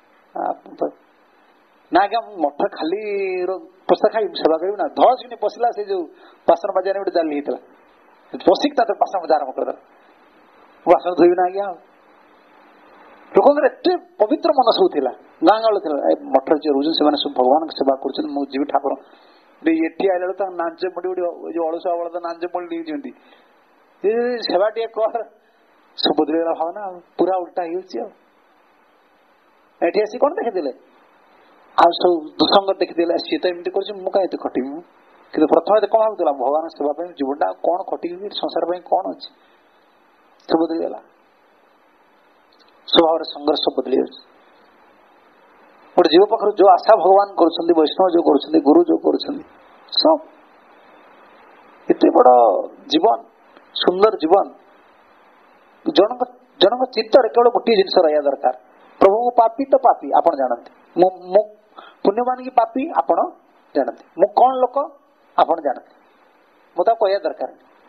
ନା ଆଜ୍ଞା ମୁଁ ମଠ ଖାଲି ପ୍ରସାଦ ଖାଇବି ସେବା କରିବି ନା। ଧସ କିନି ପଶିଲା ସେ ଯୋଉ ବାସନ ବାଜିଆରେ ଗୋଟେ ଜାଲି ହେଇଥିଲା ପଶିକି ତା ବାସନ ମଜା ଆରମ୍ଭ କରିଦେଲା। ବାସନ ଧୋଇବି ନା ଆଜ୍ଞା। ଲୋକଙ୍କର ଏତେ ପବିତ୍ର ମନ ସବୁ ଥିଲା। ଗାଁ ଗାଁରେ ଥିଲା ମଠରେ ଯିଏ ରହୁଛନ୍ତି ସେମାନେ ସବୁ ଭଗବାନଙ୍କ ସେବା କରୁଛନ୍ତି। ମୁଁ ଯିବି ଠାକୁର ଏଠି ଆଇଲା ବେଳକୁ ତାଙ୍କ ନାଞ୍ଜ ମୁଣ୍ଡି ଗୋଟେ ଯୋଉ ଅଳସୁଆ ବଳଦ ନାଞ୍ଜ ମୁଣ୍ଡି ନେଇଛନ୍ତି ସେବା ଟିକେ କର ସବୁ ବଦଳିଗଲା ଭାବନା ଆଉ ପୁରା ଉଲ୍ଟା ହେଇଯାଉଛି। ଆଉ ଏଠି ଆସି କଣ ଦେଖିଥିଲେ ଆଉ ସବୁ ଦୁସଙ୍ଗ ଦେଖିଦେଲେ ସିଏ ତ ଏମିତି କରୁଛି ମୁଁ କାହିଁ ଏତେ ଖଟିବି। ମୁଁ କିନ୍ତୁ ପ୍ରଥମେ କଣ ଭାବୁଥିଲା ଭଗବାନ ସେବା ପାଇଁ ଜୀବନଟା ଆଉ କଣ ଖଟିକି ସଂସାର ପାଇଁ କଣ ଅଛି ସବୁ ବଦଳିଗଲା। ସ୍ୱଭାବରେ ସଂଘର୍ଷ ବଦଳି ଯାଉଛି। ଗୋଟେ ଜୀବ ପାଖରୁ ଯୋଉ ଆଶା ଭଗବାନ କରୁଛନ୍ତି ବୈଷ୍ଣବ ଯୋଉ କରୁଛନ୍ତି ଗୁରୁ ଯୋଉ କରୁଛନ୍ତି ସବ ଏତେ ବଡ ଜୀବନ ସୁନ୍ଦର ଜୀବନ। ଜଣଙ୍କ ଜଣଙ୍କ ଚିତ୍ତରେ କେବଳ ଗୋଟିଏ ଜିନିଷ ରହିବା ଦରକାର ପ୍ରଭୁ ମୁଁ ପାପି ତ ପାପି ଆପଣ ଜାଣନ୍ତି। ମୁଁ ମୁଁ ପୁଣ୍ୟବାନ କି ପାପି ଆପଣ ଜାଣନ୍ତି। ମୁଁ କଣ ଲୋକ ଆପଣ ଜାଣନ୍ତି। ମୁଁ ତାକୁ କହିବା ଦରକାର।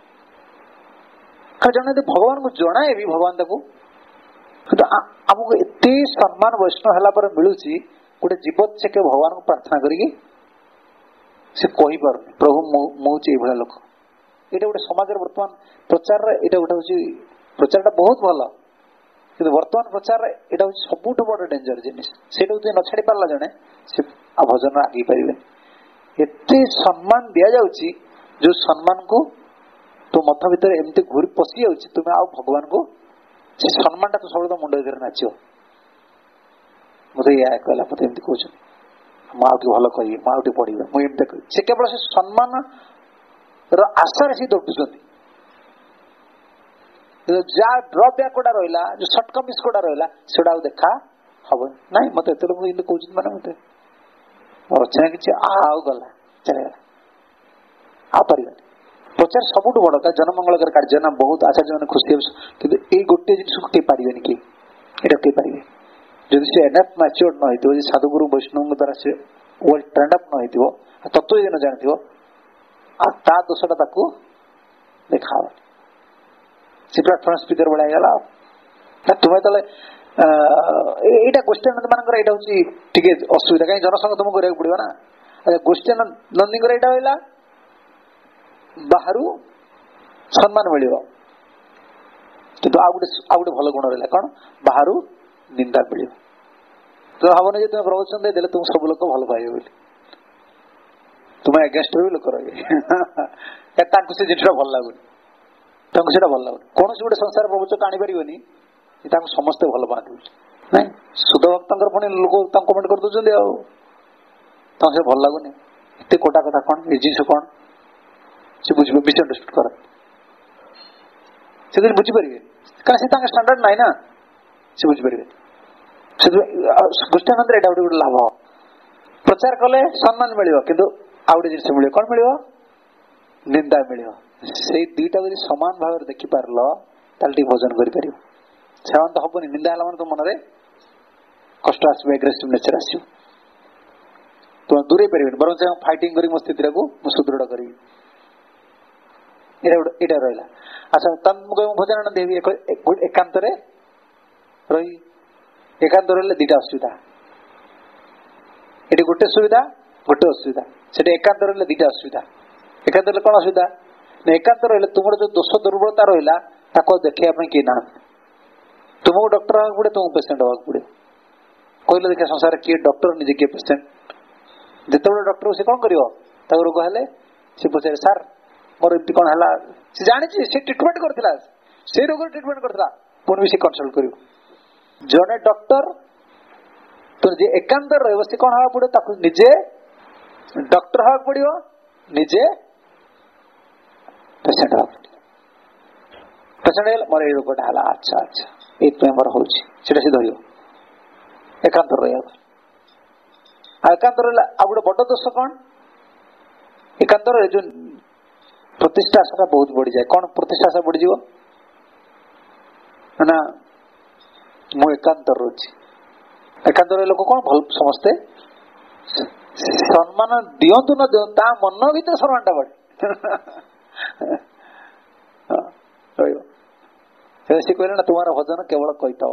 ଜଣେ ଯଦି ଭଗବାନଙ୍କୁ ଜଣାଏ ବି ଭଗବାନ ତାକୁ କିନ୍ତୁ ଆମକୁ ଏତେ ସମ୍ମାନ ବୈଷ୍ଣବ ହେଲା ପରେ ମିଳୁଛି ଗୋଟେ ଜୀବ ସେ କେବେ ଭଗବାନଙ୍କୁ ପ୍ରାର୍ଥନା କରିକି ସେ କହିପାରୁନି ପ୍ରଭୁ ମୁଁ ମୁଁ ହଉଛି ଏଇଭଳିଆ ଲୋକ। ଏଇଟା ଗୋଟେ ସମାଜରେ ବର୍ତ୍ତମାନ ପ୍ରଚାରରେ ଏଇଟା ଗୋଟେ ହଉଛି ପ୍ରଚାରଟା ବହୁତ ଭଲ କିନ୍ତୁ ବର୍ତ୍ତମାନ ପ୍ରଚାରରେ ଏଇଟା ହଉଛି ସବୁଠୁ ବଡ ଡେଞ୍ଜର ଜିନିଷ। ସେଇଟାକୁ ଯଦି ନ ଛାଡି ପାରିଲା ଜଣେ ସେ ଆଉ ଭଜନ ଆଗେଇ ପାରିବେନି। ଏତେ ସମ୍ମାନ ଦିଆଯାଉଛି ଯୋଉ ସମ୍ମାନକୁ ତୋ ମତ ଭିତରେ ଏମିତି ଘୁରି ପଶି ଯାଉଛି ତୁମେ ଆଉ ଭଗବାନଙ୍କୁ ସେ ସମ୍ମାନଟା ତୁ ସବୁବେଳେ ମୁଣ୍ଡ ଭିତରେ ନାଚିବ। ମତେ ଏୟା କହିଲା ମତେ ଏମିତି କହୁଛନ୍ତି ମୁଁ ଆଉ ଟିକେ ଭଲ କହିବି ମୁଁ ଆଉ ଟିକେ ପଢିବି ମୁଁ ଏମିତି କହିବି। ସେ କେବଳ ସେ ସମ୍ମାନ ର ଆଶାରେ ସେ ଦୌଡୁଛନ୍ତି। ଯାହା ଡ୍ରପ ବ୍ୟାକ୍ ଗୁଡା ରହିଲା ଯୋଉ ସର୍ଟକମିସ୍ ଗୁଡା ରହିଲା ସେଗୁଡା ଆଉ ଦେଖା ହବନି। ନାଇଁ ମତେ ଏତେ ଲୋକ ଏମିତି କହୁଛନ୍ତି ମାନେ ମତେ ମୋର ଅଛି ନା କିଛି ଆଉ ଗଲା ଚାଲିଗଲା ଆଉ ପାରିବନି। ପ୍ରଚାର ସବୁଠୁ ବଡ ତା ଜନମଙ୍ଗଳକର କାର୍ଯ୍ୟ ନା ବହୁତ ଆଚାର୍ଯ୍ୟ ମାନେ ଖୁସି ହେବେ କିନ୍ତୁ ଏଇ ଗୋଟେ ଜିନିଷକୁ କେହି ପାରିବେନି। କି ଏଇଟା କେହି ପାରିବେ ଯଦି ସେ ଏନଫ୍ ମ୍ୟାଚିଓର ନ ହେଇଥିବ ଯଦି ସାଧୁଗୁରୁ ବୈଷ୍ଣବଙ୍କ ଦ୍ୱାରା ସେ ୱେଲ୍ ଟ୍ରେଣ୍ଡ ଅପ୍ ନ ହେଇଥିବ ତତ୍ତ୍ୱ ଯଦି ନ ଜାଣିଥିବ ଆଉ ତା ଦୋଷଟା ତାକୁ ଦେଖାହବ। ସେ ପ୍ଲାଟଫର୍ମ ସ୍ପିକର ଭଳିଆ ହେଇଗଲା। ତୁମେ ତାହେଲେ ଏଇଟା ଗୋଷ୍ଠୀନନ୍ଦୀ ମାନଙ୍କର ଏଇଟା ହଉଛି ଟିକେ ଅସୁବିଧା କାହିଁକି ଜନସଂଘ ତୁମକୁ କରିବାକୁ ପଡିବ ନା। ଗୋଷ୍ଠୀ ନନ୍ଦୀଙ୍କର ଏଇଟା ରହିଲା ବାହାରୁ ସମ୍ମାନ ମିଳିବ କିନ୍ତୁ ଆଉ ଗୋଟେ ଆଉ ଗୋଟେ ଭଲ ଗୁଣ ରହିଲା କଣ ବାହାରୁ ନିନ୍ଦା ମିଳିବ। ତୁମେ ଭାବନି ଯେ ତୁମେ ପ୍ରବଚନ ଦେଇଦେଲେ ତୁମ ସବୁ ଲୋକ ଭଲ ପାଇବେ ବୋଲି ତୁମେ ଏଗେନ୍ଷ୍ଟରେ ବି ଲୋକ ରହିବେ ତାଙ୍କୁ ସେ ଜିନିଷଟା ଭଲ ଲାଗୁନି ତାଙ୍କୁ ସେଟା ଭଲ ଲାଗୁନି। କୌଣସି ଗୋଟେ ସଂସାର ପ୍ରବଚକ ଆଣିପାରିବନି ତାଙ୍କୁ ସମସ୍ତେ ଭଲ ପାଆନ୍ତି ନାଇଁ। ସୁଧ ଭକ୍ତଙ୍କର ପୁଣି ଲୋକ ତାଙ୍କୁ କମେଣ୍ଟ କରିଦଉଛନ୍ତି ଆଉ ତାଙ୍କୁ ସେ ଭଲ ଲାଗୁନି ଏତେ କୋଟା କଥା କଣ ଏ ଜିନିଷ କଣ ସେ ବୁଝିବେ ମିସଅଣ୍ଡରଷ୍ଟାଣ୍ଡ କର ସେ ବୁଝିପାରିବେ କାରଣ ସେ ତାଙ୍କ ଷ୍ଟାଣ୍ଡାର୍ଡ ନାହିଁ ନା ସେ ବୁଝିପାରିବେ। ଗୋଷ୍ଠୀନନ୍ଦରେ ଏଇଟା ଗୋଟେ ଗୋଟେ ଲାଭ ପ୍ରଚାର କଲେ ସମ୍ମାନ ମିଳିବ କିନ୍ତୁ ଆଉ ଗୋଟେ ଜିନିଷ ମିଳିବ କଣ ମିଳିବ ନିନ୍ଦା ମିଳିବ। ସେଇ ଦିଟା ଯଦି ସମାନ ଭାବରେ ଦେଖିପାରିଲ ତାହେଲେ ଟିକେ ଭୋଜନ କରିପାରିବ। ସେମାନେ ତ ହବନି, ନିନ୍ଦା ହେଲା ମାନେ ତ ମନରେ କଷ୍ଟ ଆସିବ, ଏଗ୍ରେସିଭ ନେଚର ଆସିବ, ତୁମେ ଦୂରେଇ ପାରିବେନି। ବରଂ ସେ ଫାଇଟିଂ କରି ମୋ ସ୍ଥିତିଟାକୁ ମୁଁ ସୁଦୃଢ କରିବି। ଏଇଟା ଏଇଟା ରହିଲା। ଆଚ୍ଛା ତମକୁ ଭୋଜନ ଦେବି ଏକାନ୍ତରେ ରହି, ଏକାନ୍ତ ରହିଲେ ଦିଟା ଅସୁବିଧା। ଏଠି ଗୋଟେ ସୁବିଧା ଗୋଟେ ଅସୁବିଧା, ସେଠି ଏକାନ୍ତ ରହିଲେ ଦିଟା ଅସୁବିଧା। ଏକାନ୍ତ ରହିଲେ କଣ ଅସୁବିଧା ନା, ଏକାନ୍ତ ରହିଲେ ତୁମର ଯୋଉ ଦୋଷ ଦୁର୍ବଳତା ରହିଲା ତାକୁ ଦେଖେଇବା ପାଇଁ କେହି ନାହାନ୍ତି। ତୁମକୁ ଡକ୍ଟର ହବାକୁ ପଡେ, ତୁମକୁ ପେସେଣ୍ଟ ହବାକୁ ପଡେ। କହିଲେ ଦେଖିବା ସଂସାରରେ କିଏ ଡକ୍ଟର ନିଜେ କିଏ ପେସେଣ୍ଟ? ଯେତେବେଳେ ଡକ୍ଟର ସେ କଣ କରିବ, ତାକୁ ରୋଗ ହେଲେ ସେ ପଚାରେ ସାର୍ ମୋର ଏମିତି କଣ ହେଲା, ସେ ଜାଣିଛି ସେ ଟ୍ରିଟମେଣ୍ଟ କରିଥିଲା, ସେଇ ରୋଗର ଟ୍ରିଟମେଣ୍ଟ କରିଥିଲା, ପୁଣି ବି ସେ କନସଲ୍ଟ କରିବ। ଜଣେ ଡକ୍ଟର ତ ଯିଏ ଏକାନ୍ତ ରହିବ ସେ କଣ ହବାକୁ ପଡିବ, ତାକୁ ନିଜେ ଡକ୍ଟର ହବାକୁ ପଡିବ, ନିଜେ ପେସେଣ୍ଟ ହବାକୁ ପଡିବ। ପେସେଣ୍ଟ ହେଇଗଲା ମୋର ଏଇ ରୋଗଟା ହେଲା, ଆଚ୍ଛା ଆଚ୍ଛା ଏଇଥିପାଇଁ ମୋର ହଉଛି, ସେଟା ସେ ଧରିବ। ଏକାନ୍ତ ରହିବ। ଆଉ ଏକାନ୍ତ ରହିଲା ଆଉ ଗୋଟେ ବଡ ଦୋଷ କଣ, ଏକାନ୍ତ ରହି ଯୋଉ ପ୍ରତିଷ୍ଠା ଆଶାଟା ବହୁତ ବଢିଯାଏ। କଣ ପ୍ରତିଷ୍ଠା ଆଶା ବଢିଯିବ ନା, ମୁଁ ଏକାନ୍ତ ରହୁଛି। ଏକାନ୍ତ ରହି ଲୋକ କଣ ଭଲ, ସମସ୍ତେ ସମ୍ମାନ ଦିଅନ୍ତୁ ନ ଦିଅନ୍ତୁ ତା ମନ ଭିତରେ ସମ୍ମାନଟା ବଢେ ରହିବ। ସେ କହିଲେ ନା ତୁମର ଭଜନ କେବଳ କହିତବ,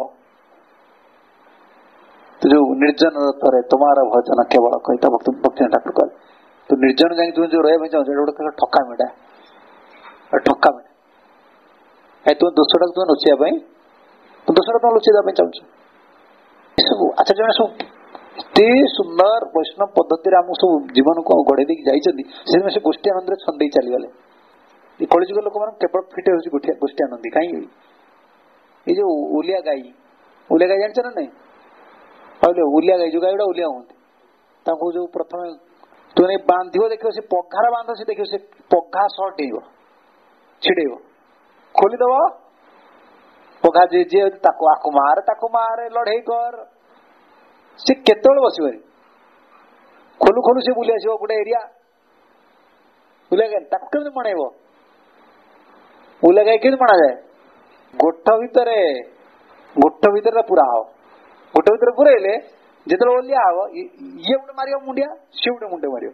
ଯୋଉ ନିର୍ଜନ ଥରେ ତୁମର ଭଜନ କେବଳ କହିତବ। ଭକ୍ତି ଠାକୁର କହିଲେ ତୁ ନିର୍ଜନ ଯାଇକି ତୁ ଯୋଉ ରହିବା ପାଇଁ ଚାହୁଁଛୁ ଏଟା ଗୋଟେ ଠକାମିଟା, ଠକାମିଟା। ତୁମ ଦୋଷଟାକୁ ତୁମେ ଲୁଚିବା ପାଇଁ, ଦୋଷଟା ତୁମେ ଲୁଚେଇ ଦେବା ପାଇଁ ଚାହୁଁଛୁ ଏସବୁ। ଆଚ୍ଛା ଜଣେ ସବୁ ଏତେ ସୁନ୍ଦର ବୈଷ୍ଣବ ପଦ୍ଧତିରେ ଆମକୁ ସବୁ ଜୀବନକୁ ଗଢେଇ ଦେଇକି ଯାଇଛନ୍ତି, ସେଥିପାଇଁ ସେ ଗୋଷ୍ଠୀ ଆନନ୍ଦରେ ଛନ୍ଦେଇ ଚାଲିଗଲେ। ଏ କଳିଯୁଗ ଲୋକମାନଙ୍କୁ କେବଳ ଫିଟ୍ ହେଉଛି ଗୋଷ୍ଠୀ ଆନନ୍ଦୀ। କାହିଁକି? ଏଇ ଯୋଉ ଓଲିଆ ଗାଈ, ଓଲିଆ ଗାଈ ଜାଣିଛ ନା ନାଇଁ? କହିଲେ ଓଲିଆ ଗାଈ, ଯୋଉ ଗାଈ ଗୁଡା ଓଲିଆ ହୁଅନ୍ତି ତାଙ୍କୁ ଯୋଉ ପ୍ରଥମେ ତୁମେ ବାନ୍ଧିବ, ଦେଖିବ ସେ ପଘାର ବାନ୍ଧ, ସେ ଦେଖିବ ସେ ପଘା ସହ ଡେଇବ, ଛିଡେଇବ, ଖୋଲିଦବ ପଘା ଯିଏ ଯିଏ ତାକୁ ଆକୁ ମାରେ ତାକୁ ମାରେ ଲଢେଇ କର, ସେ କେତେବେଳେ ବସିବନି। ଖୋଲୁ ଖୋଲୁ ସେ ବୁଲି ଆସିବ ଗୋଟେ ଏରିଆ। ଓଲିଆ ଗାଈ ତାକୁ କେମିତି ମଣେଇବ? ଓଲିଆ ଗାଈ କେମିତି ମଣାଯାଏ? ଗୋଠ ଭିତରେ, ଗୋଠ ଭିତରେ ପୁରା ହବ। ଗୋଠ ଭିତରେ ପୁରେଇଲେ ଯେତେବେଳେ ଓଲିଆ ହବ, ଇଏ ଗୋଟେ ମାରିବ ମୁଣ୍ଡିଆ, ସିଏ ଗୋଟେ ମୁଣ୍ଡ ମାରିବ।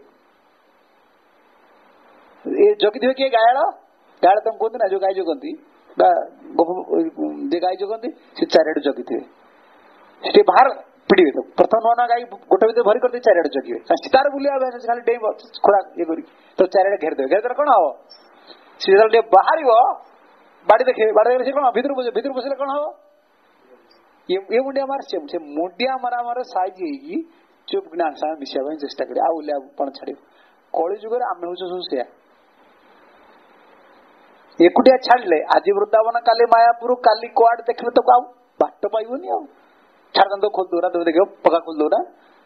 ଏ ଜଗିଥିବେ କିଏ? ଗାୟାଳ। ଗାୟାଳ ତମେ କୁହନ୍ତି ନା, ଯୋଉ ଗାଈ ଜଗନ୍ତି ବା ଯେ ଗାଈ ଜଗନ୍ତି ସେ ଚାରିଆଡେ ଜଗିଥିବେ, ସେ ବାହାର ପିଟିବେ। ତ ପ୍ରଥମ ନୂଆ ନୂଆ ଗାଈ ଗୋଟେ ଭିତରେ ଭରି କରିଦେଇ ଚାରିଆଡେ ଜଗିବେ, ତାର ବୁଲିବା ଖାଲି ଡେଇଁବ ଖୋଳା ଇଏ କରି, ତ ଚାରିଆଡେ ଘେରିଦେବେ। ଘେରିଦେଲେ କଣ ହବ, ସେ ଯେତେବେଳେ ଟିକେ ବାହାରିବ ବାଡି ଦେଖେଇବେ, ବାଡି ଦେଖେଇଲେ ସେ କଣ ଭିତରୁ ଭିତରୁ ପଶିଲେ କଣ ହବ, ଇଏ ମୁଣ୍ଡିଆ ମାର, ସେ ମୁଣ୍ଡିଆ ମରା ମର ସାଇଜ ହେଇକି ଚୁପ୍ କିନା ସାଙ୍ଗେ ମିଶିବା ପାଇଁ ଚେଷ୍ଟା କରିବେ, ଆଉ ଓଲିଆ ପଣ ଛାଡିବ। କଳି ଯୁଗରେ ଆମେ ହଉଛୁ ସବୁ ସେୟା। ଏକୁଟିଆ ଛାଡିଲେ ଆଜି ବୃନ୍ଦାବନ, କାଲି ମାୟାପୁର, କାଲି କୁଆଡେ ଦେଖିଲେ ତ ଆଉ ବାଟ ପାଇବନି। ଆଉ ଛାଡ ଖୋଲି ଦଉନା, ତମେ ଦେଖିବ ପକା ଖୋଲି ଦଉନା,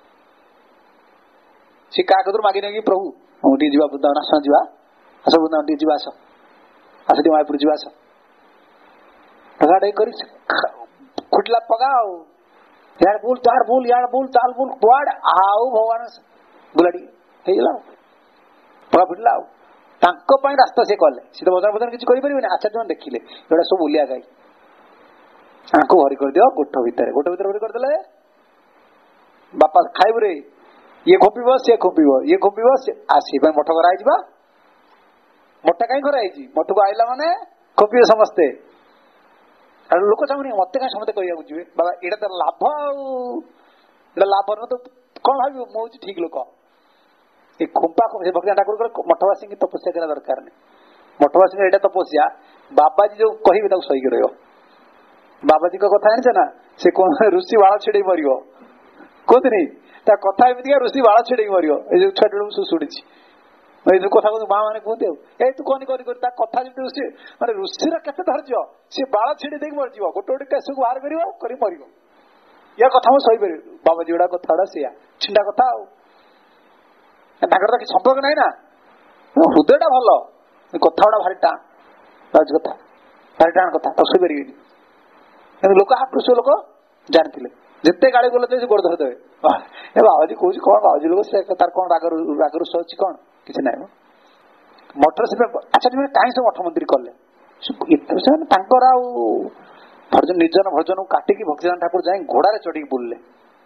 ସେ କାହା କତରୁ ମାଗି ନେଇକି ପ୍ରଭୁ ମୁଁ ଟିକେ ଯିବା ବୃନ୍ଦାବନ, ଆସ ଯିବା, ଆସ ବୃନ୍ଦାବନ ଟିକେ ଯିବା, ଆସ ଆସ ଟିକେ ମାୟାପୁର ଯିବା, ଆସ ପଗାଟେ କରି ଖୁଟିଲା ପଗା, ଆଉ ୟାର ବୁଲ ତାର ବୁଲ, ୟାର ବୁଲ ତାର ବୁଲ, କୁଆଡେ ଆଉ ଭଗବାନ ବୁଲାଡି ହେଇଗଲା, ପଗା ଫିଟିଲା। ଆଉ ତାଙ୍କ ପାଇଁ ରାସ୍ତା ସେ କଲେ, ସେ ତ ବଜାର ବଜାର କିଛି କରିପାରିବେନି। ଆଚାର୍ଯ୍ୟ ମାନେ ଦେଖିଲେ ଏଗୁଡା ସବୁ ଓଲିଆ ଗାଈ, ତାଙ୍କୁ ଭରି କରିଦିଅ ଗୋଠ ଭିତରେ। ଗୋଠ ଭିତରେ ଭରି କରିଦେଲେ ବାପା ଖାଇବୁ ରେ, ଇଏ ଖୋପିବ ସିଏ ଖୋପିବ, ଇଏ ଖୋପିବ ସିଏ ପାଇଁ ମଠ କରାହେଇଯିବ। ମଠ କାହିଁ କରାହେଇଛି? ମଠକୁ ଆଇଲା ମାନେ ଖୋପିବେ ସମସ୍ତେ। ଲୋକ ଚାହୁଁନି ମତେ କାହିଁ ସମସ୍ତେ କହିବାକୁ ଯିବେ, ବାବା ଏଇଟା ତ ଲାଭ, ଆଉ ଏଇଟା ଲାଭ ନୁହ ତ କଣ ଭାବିବ, ମୁଁ ହଉଛି ଠିକ ଲୋକ। ଏ ଖୁମ୍ପା ଭକ୍ତି ଠାକୁର ମଠବାସୀଙ୍କୁ ତପସ୍ୟା କରିବା ଦରକାର ନାହିଁ। ମଠବାସୀଙ୍କ ଏଇଟା ତପସ୍ୟା, ବାବାଜୀ ଯୋଉ କହିବେ ତାକୁ ସହିକି ରହିବ। ବାବାଜୀଙ୍କ କଥା ଜାଣିଛ ନା, ସେ କଣ ଋଷି ବାଳ ଛିଡେଇ ମରିବ କୁହନ୍ତିନି, ତା କଥା ଏମିତିକା ଋଷି ବାଳ ଛିଡେଇ ମରିବ। ଏଇ ଯୋଉ ଛୁଆ ବେଳକୁ ସବୁ ଶୁଣିଛି, ଏଇ ଯୋଉ କଥା ମା ମାନେ କୁହନ୍ତି, ଆଉ ଏଇ ତୁ କହନି କହନି କରି ତା କଥା ଯେମିତି ଋଷି, ମାନେ ଋଷିର କେତେ ଧୈର୍ଯ୍ୟ, ସେ ବାଳ ଛିଡେଇ ଦେଇକି ମରିଯିବ, ଗୋଟେ ଗୋଟେ କେଶକୁ ବାହାର କରିବ କରି ମରିବ। ୟା କଥା ମୁଁ ସହିପାରିବି। ବାବାଜୀ ଗୁଡା କଥା ଗୁଡା ସେଇଆ ଛିଣ୍ଡା କଥା, ଆଉ ତାଙ୍କର ତ କିଛି ସମ୍ପର୍କ ନାହିଁ ନା, ହୃଦୟଟା ଭଲ, କଥା ଗୁଡା ଭାରି ଟାଣ, କଥା ଭାରି ଟାଣ କଥା, ତାକୁ ସହିପାରିବେନି। କିନ୍ତୁ ଲୋକ ଆକୃଷ ଲୋକ ଜାଣିଥିଲେ, ଯେତେ ଗାଳି ଗଲେ ସେ ଗୋଡ ଧରିଦେବେ। ଏ ବାବାଜୀ କହୁଛି କଣ, ବାବାଜୀ ଲୋକ ସେ ତାର କଣ ରାଗ ରାଗରୁଷ ଅଛି କଣ, କିଛି ନାହିଁ। ମଠରେ ସେ ଆଚାର୍ଯ୍ୟ ମାନେ କାହିଁ ସବୁ ମଠ ମନ୍ଦିର କଲେ ସେମାନେ ତାଙ୍କର ଆଉ ଭଜନ ନିର୍ଜନ ଭଜନକୁ କାଟିକି ଭକ୍ତିଦାନ ଠାକୁର ଯାଇ ଘୋଡାରେ ଚଢିକି ବୁଲିଲେ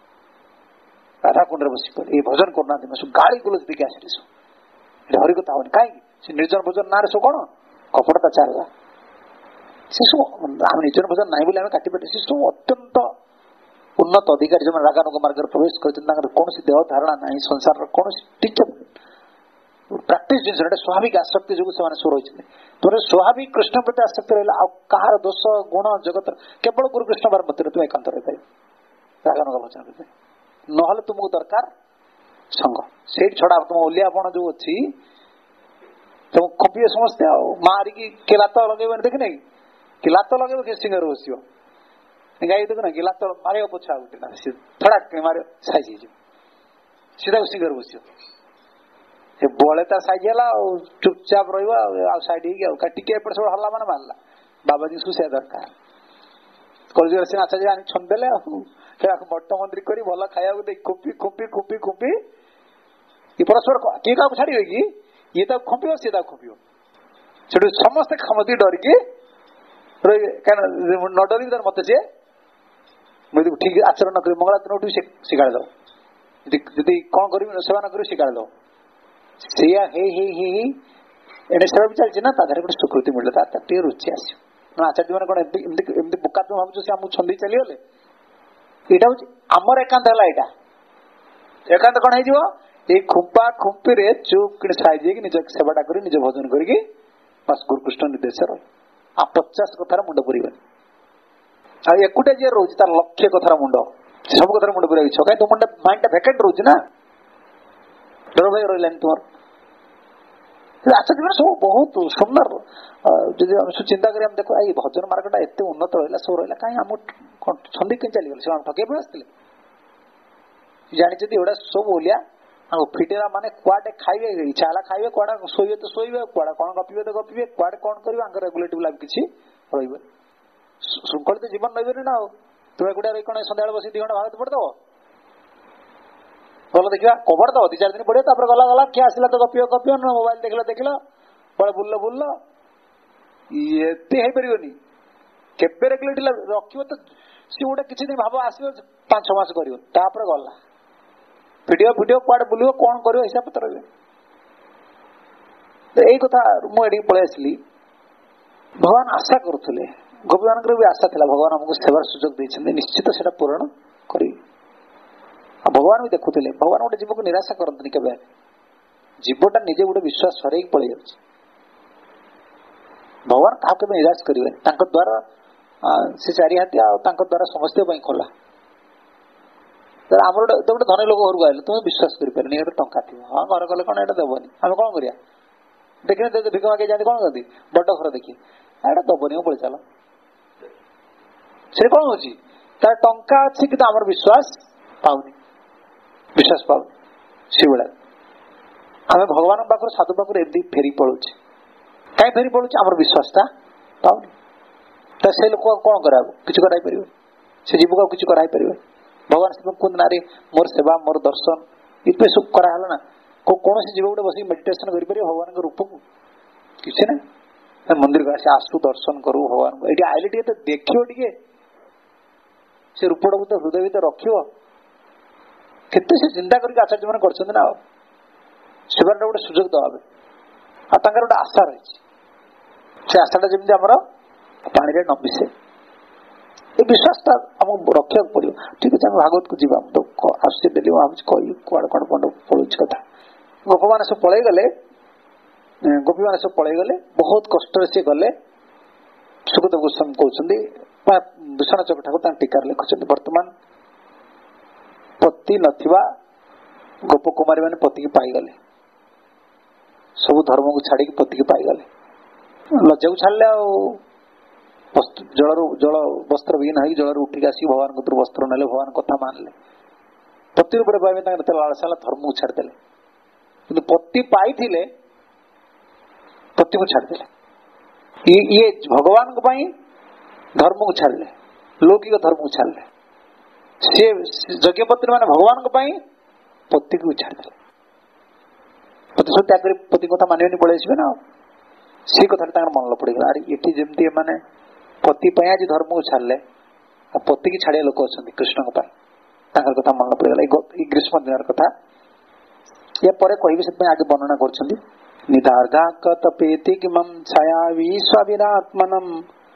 ରାଧାକୁଣ୍ଡରେ ବସି ପଡେ ଏଇ ଭଜନ କରୁନାହାନ୍ତି ସବୁ ଗାଳି ଗୁଲୋଜ ଦେଇକି ଆସିଲେ ସବୁ ଏଠି ହରି କଥା ହବନି କାହିଁକି ସେ ନିର୍ଜନ ଭଜନ ନାଁରେ ସବୁ କଣ କପଟତା ଚାଲିଲା ସେ ସବୁ ଆମେ ନିର୍ଜନ ଭଜନ ନାହିଁ ବୋଲି ଆମେ କାଟି ପାଟି ସେ ସବୁ ଅତ୍ୟନ୍ତ ଉନ୍ନତ ଅଧିକାରୀ ଯୋଉମାନେ ରାଗାନୁଗ ମାର୍ଗରେ ପ୍ରବେଶ କରିଛନ୍ତି ତାଙ୍କର କୌଣସି ଦେହ ଧାରଣା ନାହିଁ ସଂସାରର କୌଣସି ଟିଚର ପ୍ରାକ୍ଟିସ ଜିନିଷ ଗୋଟେ ସ୍ୱାଭାବିକ ଆସକ୍ତି ଯୋଗୁଁ ସେମାନେ ସବୁ ରହିଛନ୍ତି ତୁମର ସ୍ୱାଭାବିକ କୃଷ୍ଣ ପ୍ରତି ଆସକ୍ତି ରହିଲା ଆଉ କାହାର ଦୋଷ ଗୁଣ ଜଗତ କେବଳ ଗୁରୁ କୃଷ୍ଣ ବାର ମଧ୍ୟରେ ତୁମେ ଏକାନ୍ତ ରହିପାରିବ ରାଗାନୁଗ ଭଜନ ପାଇଁ ନହେଲେ ତୁମକୁ ଦରକାର ସଙ୍ଗ ସେଇଠି ଛଡା ତୁମ ଓଲିଆପଣ ଯୋଉ ଅଛି ତମକୁ ଖପିବେ ସମସ୍ତେ ଆଉ ମାରିକି କେ ଲାତ ଲଗେଇବନି ଦେଖିନି କି ଲାତ ଲଗେଇବ କି ସିଂହରେ ବସିବ ଗାଈ ଦେଖୁନା କି ଲାତ ମାରିବ ପଛା ଗୋଟେ ନା ସେ ଥଡାକ ମାରିବ ସାଇଜ ହେଇଯିବ ସିଧା ସିଂହରେ ବସିବ ସେ ବଳେ ତା ସାଇଜ ହେଲା ଆଉ ଚୁପଚାପ ରହିବ ଆଉ ସାଇଡ ହେଇକି ଆଉ ଟିକେ ଏପଟେ ସବୁ ହଲା ମାନେ ମାରିଲା ବାବାଜୀ ସବୁ ସେ ଦରକାର କଲେଜରେ ସିନା ଆଚାର୍ଯ୍ୟ ଆଣି ଛନ୍ଦେଲେ ଆଉ ସେଟାକୁ ମଠ ମନ୍ତ୍ରୀ କରି ଭଲ ଖାଇବାକୁ ଦେଇ ଖୁପି ଖୁପି ଖୁପି ଖୁପି ଏ ପରସ୍ପର କିଏ କାହାକୁ ଛାଡିବେ କି ଇଏ ତାକୁ ଖୁମ୍ପିବ ସିଏ ତାକୁ ଖୁମ୍ପିବ ସେଠୁ ସମସ୍ତେ ଖାମତି ଡରିକି ରହିବେ କାହିଁକି ନ ଡରିକି ତାର ମତେ ସିଏ ମୁଁ ଯଦି ଠିକ ଆଚରଣ ନ କରିବି ମଙ୍ଗଳା ଦିନ ଉଠିବି ସେ ଶିଖାଳି ଦବ ଯଦି କଣ କରିବି ସେବା ନ କରିବି ଶିଖାଳି ଦବ ସେଇଆ ହେଇ ହେଇ ହେଇ ହେଇ ଏଣେ ସେବା ବି ଚାଲିଛି ନା ତା ଦେହରେ ଗୋଟେ ସ୍ୱୀକୃତି ମିଳିଲା ତା ଟିକେ ରୁଚି ଆସିବ ଆଚାର୍ଯ୍ୟ ମାନେ କଣ ଏମିତି ଏମିତି ଏମିତି ବୋକା ତୁମେ ଭାବୁଛ ସେ ଆମକୁ ଛନ୍ଦେଇ ଚାଲିଗଲେ ଏଇଟା ହଉଛି ଆମର ଏକାନ୍ତ ହେଲା ଏଇଟା ଏକାନ୍ତ କଣ ହେଇଯିବ ଏଇ ଖୁମ୍ପା ଖୁମ୍ପିରେ ଚୁପ୍ କିଣି ସାଇଜ ହେଇକି ନିଜ ସେବାଟା କରି ନିଜ ଭଜନ କରିକି ବାସ୍ ଗୁରୁକୃଷ୍ଣ ନିର୍ଦ୍ଦେଶ ରହ ଆଉ ପଚାଶ କଥାର ମୁଣ୍ଡ ପୁରିବନି ଆଉ ଏକୁଟିଆ ଯିଏ ରହୁଛି ତାର ଲକ୍ଷ୍ୟ କଥାର ମୁଣ୍ଡ ସବୁ କଥାର ମୁଣ୍ଡ ପୁରିବାକୁ ଇଚ୍ଛା କାହିଁକି ତୁମ ମାଇଣ୍ଡ ଟା ଭେକେଣ୍ଟ ରହୁଛି ନା ଡର ଭୟ ରହିଲାନି ତୁମର ଆଚାର୍ଯ୍ୟ ସବୁ ବହୁତ ସୁନ୍ଦର ଯଦି ଆମେ ସବୁ ଚିନ୍ତା କରି ଆମେ ଦେଖୁ ଏଇ ଭଜନ ମାର୍ଗଟା ଏତେ ଉନ୍ନତ ରହିଲା ସବୁ ରହିଲା କାହିଁ ଆମ ଛନ୍ଦି କେମିତି ଚାଲିଗଲେ ସେମାନେ ଠକେଇ ପଳେଇ ଆସିଥିଲେ ଜାଣିଛନ୍ତି ଏଗୁଡା ସବୁ ଓଲିଆ ଆଉ ଫିଟେଇବା ମାନେ କୁଆଡେ ଖାଇବେ ଇଚ୍ଛା ହେଲା ଖାଇବେ କୁଆଡେ ଶୋଇବେ ତ ଶୋଇବେ କୁଆଡେ କଣ ଗପିବେ ତ ଗପିବେ କୁଆଡେ କଣ କରିବେ ଆଙ୍କର ରେଗୁଲେଟିଭ ଲାଇଫ କିଛି ରହିବେ ଶୃଙ୍ଖଳିତ ଜୀବନ ରହିବେନି ନା ଆଉ ତୁମେ ଏକୁଟିଆ ରହି କଣ ସନ୍ଧ୍ୟାବେଳେ ବସି ଦି ଘଣ୍ଟା ଭାଗତ ପଡିଦବ ଭଲ ଦେଖିବା କଭର ଦବ ଦି ଚାରି ଦିନ ପଡିବ ତାପରେ ଗଲା ଗଲା କିଏ ଆସିଲା ତ ଗପିବ ଗପିବ ନା ମୋବାଇଲ ଦେଖିଲ ଦେଖିଲ କୁଆଡେ ବୁଲିଲ ବୁଲିଲ ଏତେ ହେଇପାରିବନି କେବେ ରେଗୁଲେଟିଭ ରଖିବ ତ ସିଏ ଗୋଟେ କିଛି ଦିନ ଭାବ ଆସିବ ପାଞ୍ଚ ଛଅ ମାସ କରିବ ତାପରେ ଗଲା ଭିଡିଓ ଭିଡିଓ କୁଆଡେ ବୁଲିବ କଣ କରିବ ହିସାବ ପତ୍ର ରହିବ ଏଇ କଥା ମୁଁ ଏଠିକି ପଳେଇ ଆସିଲି ଭଗବାନ ଆଶା କରୁଥିଲେ ଗୋପୀମାନଙ୍କର ବି ଆଶା ଥିଲା ଭଗବାନ ଆମକୁ ସେବାର ସୁଯୋଗ ଦେଇଛନ୍ତି ନିଶ୍ଚିତ ସେଟା ପୂରଣ କରିବି ଆଉ ଭଗବାନ ବି ଦେଖୁଥିଲେ ଭଗବାନ ଗୋଟେ ଜୀବକୁ ନିରାଶା କରନ୍ତିନି କେବେ ଜୀବଟା ନିଜେ ଗୋଟେ ବିଶ୍ୱାସ ହରେଇକି ପଳେଇ ଯାଉଛି ଭଗବାନ କାହାକୁ କେବେ ନିରାଶ କରିବେନି ତାଙ୍କ ଦ୍ୱାରା ସେ ଚାରି ହାତି ଆଉ ତାଙ୍କ ଦ୍ୱାରା ସମସ୍ତଙ୍କ ପାଇଁ ଖୋଲା ଆମର ଗୋଟେ ଗୋଟେ ଧନୀ ଲୋକ ଘରକୁ ଆଇଲେ ତୁମେ ବିଶ୍ୱାସ କରିପାରିନି ଏଟା ଟଙ୍କା ଥିବ ହଁ ଘର କଲେ କଣ ଏଟା ଦେବନି ଆମେ କଣ କରିବା ଦେଖିନି ଭିକ ମାଗି ଯାଆନ୍ତି କଣ କରନ୍ତି ବଡ ଘର ଦେଖି ଏଟା ଦବନି ପଳେଇ ଚାଲ ସେଠି କଣ ହଉଛି ତାର ଟଙ୍କା ଅଛି କିନ୍ତୁ ଆମର ବିଶ୍ୱାସ ପାଉନି ବିଶ୍ୱାସ ପାଉନି ସେଇଭଳିଆ ଆମେ ଭଗବାନଙ୍କ ପାଖରୁ ସାଧୁ ପାଖରୁ ଏମିତି ଫେରି ପଳଉଛେ କାହିଁ ଫେରି ପଳୁଛି ଆମର ବିଶ୍ୱାସଟା ପାଉନି ତ ସେ ଲୋକ କଣ କରାଇବ କିଛି କରାଇପାରିବ ସେ ଜୀବକୁ ଆଉ କିଛି କରାଇପାରିବ ଭଗବାନ ସେ କୁହନ୍ତି ନାରେ ମୋର ସେବା ମୋର ଦର୍ଶନ ଏତେ ସବୁ କରାହେଲା ନା କୌଣସି ଜୀବ ଗୋଟେ ବସିକି ମେଡିଟେସନ କରିପାରିବ ଭଗବାନଙ୍କ ରୂପକୁ କିଛି ନା ମନ୍ଦିରକୁ ଆସି ଆସୁ ଦର୍ଶନ କରୁ ଭଗବାନଙ୍କୁ ଏଠି ଆଇଲେ ଟିକେ ତ ଦେଖିବ ଟିକେ ସେ ରୂପଟାକୁ ତ ହୃଦୟ ଭିତରେ ରଖିବ କେତେ ସେ ଚିନ୍ତା କରିକି ଆଚାର୍ଯ୍ୟ ମାନେ କରିଛନ୍ତି ନା ଆଉ ସେବାରଟା ଗୋଟେ ସୁଯୋଗ ଦେବା ପାଇଁ ଆଉ ତାଙ୍କର ଗୋଟେ ଆଶା ରହିଛି ସେ ଆଶାଟା ଯେମିତି ଆମର ପାଣିରେ ନ ମିଶେ ଏ ବିଶ୍ୱାସଟା ଆମକୁ ରଖିବାକୁ ପଡିବ ଠିକ ଅଛି ଆମେ ଭାଗବତକୁ ଯିବା ତ ଆସୁଛି ଡେଲି ମୁଁ ଭାବୁଛି କହିବି କୁଆଡେ କୁଆଡେ କୁଆଡେ ପଳଉଛି କଥା ଗୋପମାନେ ସବୁ ପଳେଇଗଲେ ଗୋପୀମାନେ ସବୁ ପଳେଇଗଲେ ବହୁତ କଷ୍ଟରେ ସେ ଗଲେ ସୁଗତ ଗୋସ୍ୱାମୀ କହୁଛନ୍ତି ବିଶ୍ୱନାଥ ଚକ୍ର ଠାକୁର ତାଙ୍କ ଟୀକାରେ ଲେଖୁଛନ୍ତି ବର୍ତ୍ତମାନ ପତି ନଥିବା ଗୋପକୁମାରୀ ମାନେ ପତିକି ପାଇଗଲେ ସବୁ ଧର୍ମକୁ ଛାଡିକି ପତିକି ପାଇଗଲେ ଲଜ୍ଜାକୁ ଛାଡିଲେ ଆଉ ଜଳରୁ ଜଳ ବସ୍ତ୍ର ବିହୀନ ହେଇକି ଜଳରୁ ଉଠିକି ଆସିକି ଭଗବାନଙ୍କ କତିରୁ ବସ୍ତ୍ର ନେଲେ ଭଗବାନ କଥା ମାନିଲେ ପତି ଉପରେ ପାଇବେ ତାଙ୍କର ଏତେ ଲାଳସା ହେଲା ଧର୍ମକୁ ଛାଡିଦେଲେ କିନ୍ତୁ ପତି ପାଇଥିଲେ ପତିକୁ ଛାଡିଦେଲେ ଇଏ ଭଗବାନଙ୍କ ପାଇଁ ଧର୍ମକୁ ଛାଡିଲେ ଲୌକିକ ଧର୍ମକୁ ଛାଡିଲେ ସିଏ ଯଜ୍ଞପତ୍ରୀ ମାନେ ଭଗବାନଙ୍କ ପାଇଁ ପତିକୁ ଛାଡିଦେଲେ ପ୍ରତିଶୋଧ ତ୍ୟାଗ କରି ପତି କଥା ମାନିବେନି ପଳେଇ ଆସିବେ ନା। ସେ କଥାଟା ତାଙ୍କର ମନେ ପଡିଗଲା, ଆରେ ଏଠି ଯେମିତି ଏମାନେ ପତି ପାଇଁ ଆଜି ଧର୍ମକୁ ଛାଡ଼ିଲେ, ଆଉ ପତିକି ଛାଡିବା ଲୋକ ଅଛନ୍ତି କୃଷ୍ଣଙ୍କ ପାଇଁ, ତାଙ୍କର କଥା ମନେ ପଡିଗଲା। ଏଇ ଗ୍ରୀଷ୍ମ ଦିନର କଥା ୟା ପରେ କହିବି, ସେଥିପାଇଁ ଆଗେ ବର୍ଣ୍ଣନା କରୁଛନ୍ତି। ନିଦାର୍ଘାକତପେତି କିମଂ ଛାୟାବି ସ୍ୱାବିରାତ୍ମନଂ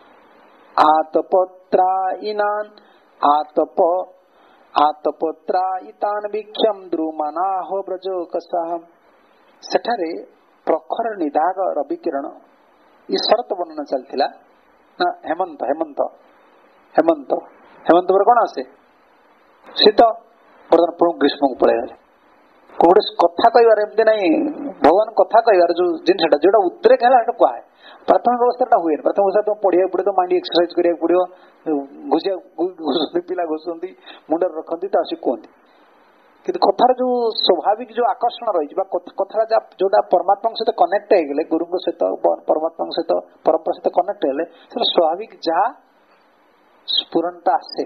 ଆତପତ୍ରାଇନାନ୍ ଆତପ ଆତପତ୍ରାଇତାନ୍ ବିକ୍ଷମ ଦ୍ରୁମନାହୋ ବ୍ରଜୋକସଃ। ସେଠାରେ ପ୍ରଖର ନିଦାଗ ରବି କିରଣ, ଇ ଶରତ ବର୍ଣ୍ଣନା ଚାଲିଥିଲା ନା ହେମନ୍ତ ହେମନ୍ତ ହେମନ୍ତ ହେମନ୍ତ ପରେ କଣ ଆସେ? ଶୀତ। ବର୍ତ୍ତମାନ ପୁଣି ଗ୍ରୀଷ୍ମକୁ ପଳେଇଗଲେ। ଗୋଟେ କଥା କହିବାର ଏମିତି ନାହିଁ, ଭଗବାନ କଥା କହିବାର ଯୋଉ ଜିନିଷଟା ଯୋଉଟା ଉଦ୍ରେକ ହେଲା ସେଟା କୁହାଏ। ପ୍ରାଥମିକ ଅବସ୍ଥାଟା ହୁଏନି। ପ୍ରଥମ ଅବସ୍ଥା ତୁମକୁ ପଢିବାକୁ ପଡିବ, ମାଇଣ୍ଡ ଏକ୍ସରସାଇଜ କରିବାକୁ ପଡିବ, ଘୁଷିବାକୁ ପିଲା ଘୁଷନ୍ତି, ମୁଣ୍ଡରେ ରଖନ୍ତି, ତା ଆସି କୁହନ୍ତି। କିନ୍ତୁ କଥାର ଯୋଉ ସ୍ୱାଭାବିକ ଯୋଉ ଆକର୍ଷଣ ରହିଛି ବା କଥାଟା ଯୋଉଟା ପରମାତ୍ମାଙ୍କ ସହିତ କନେକ୍ଟ ହେଇଗଲେ, ଗୁରୁଙ୍କ ସହିତ ପରମାତ୍ମାଙ୍କ ସହିତ ପରମ୍ପରା ସହିତ କନେକ୍ଟ ହେଲେ, ସେଟା ସ୍ୱାଭାବିକ ଯାହା ସ୍ଫୁରଣଟା ଆସେ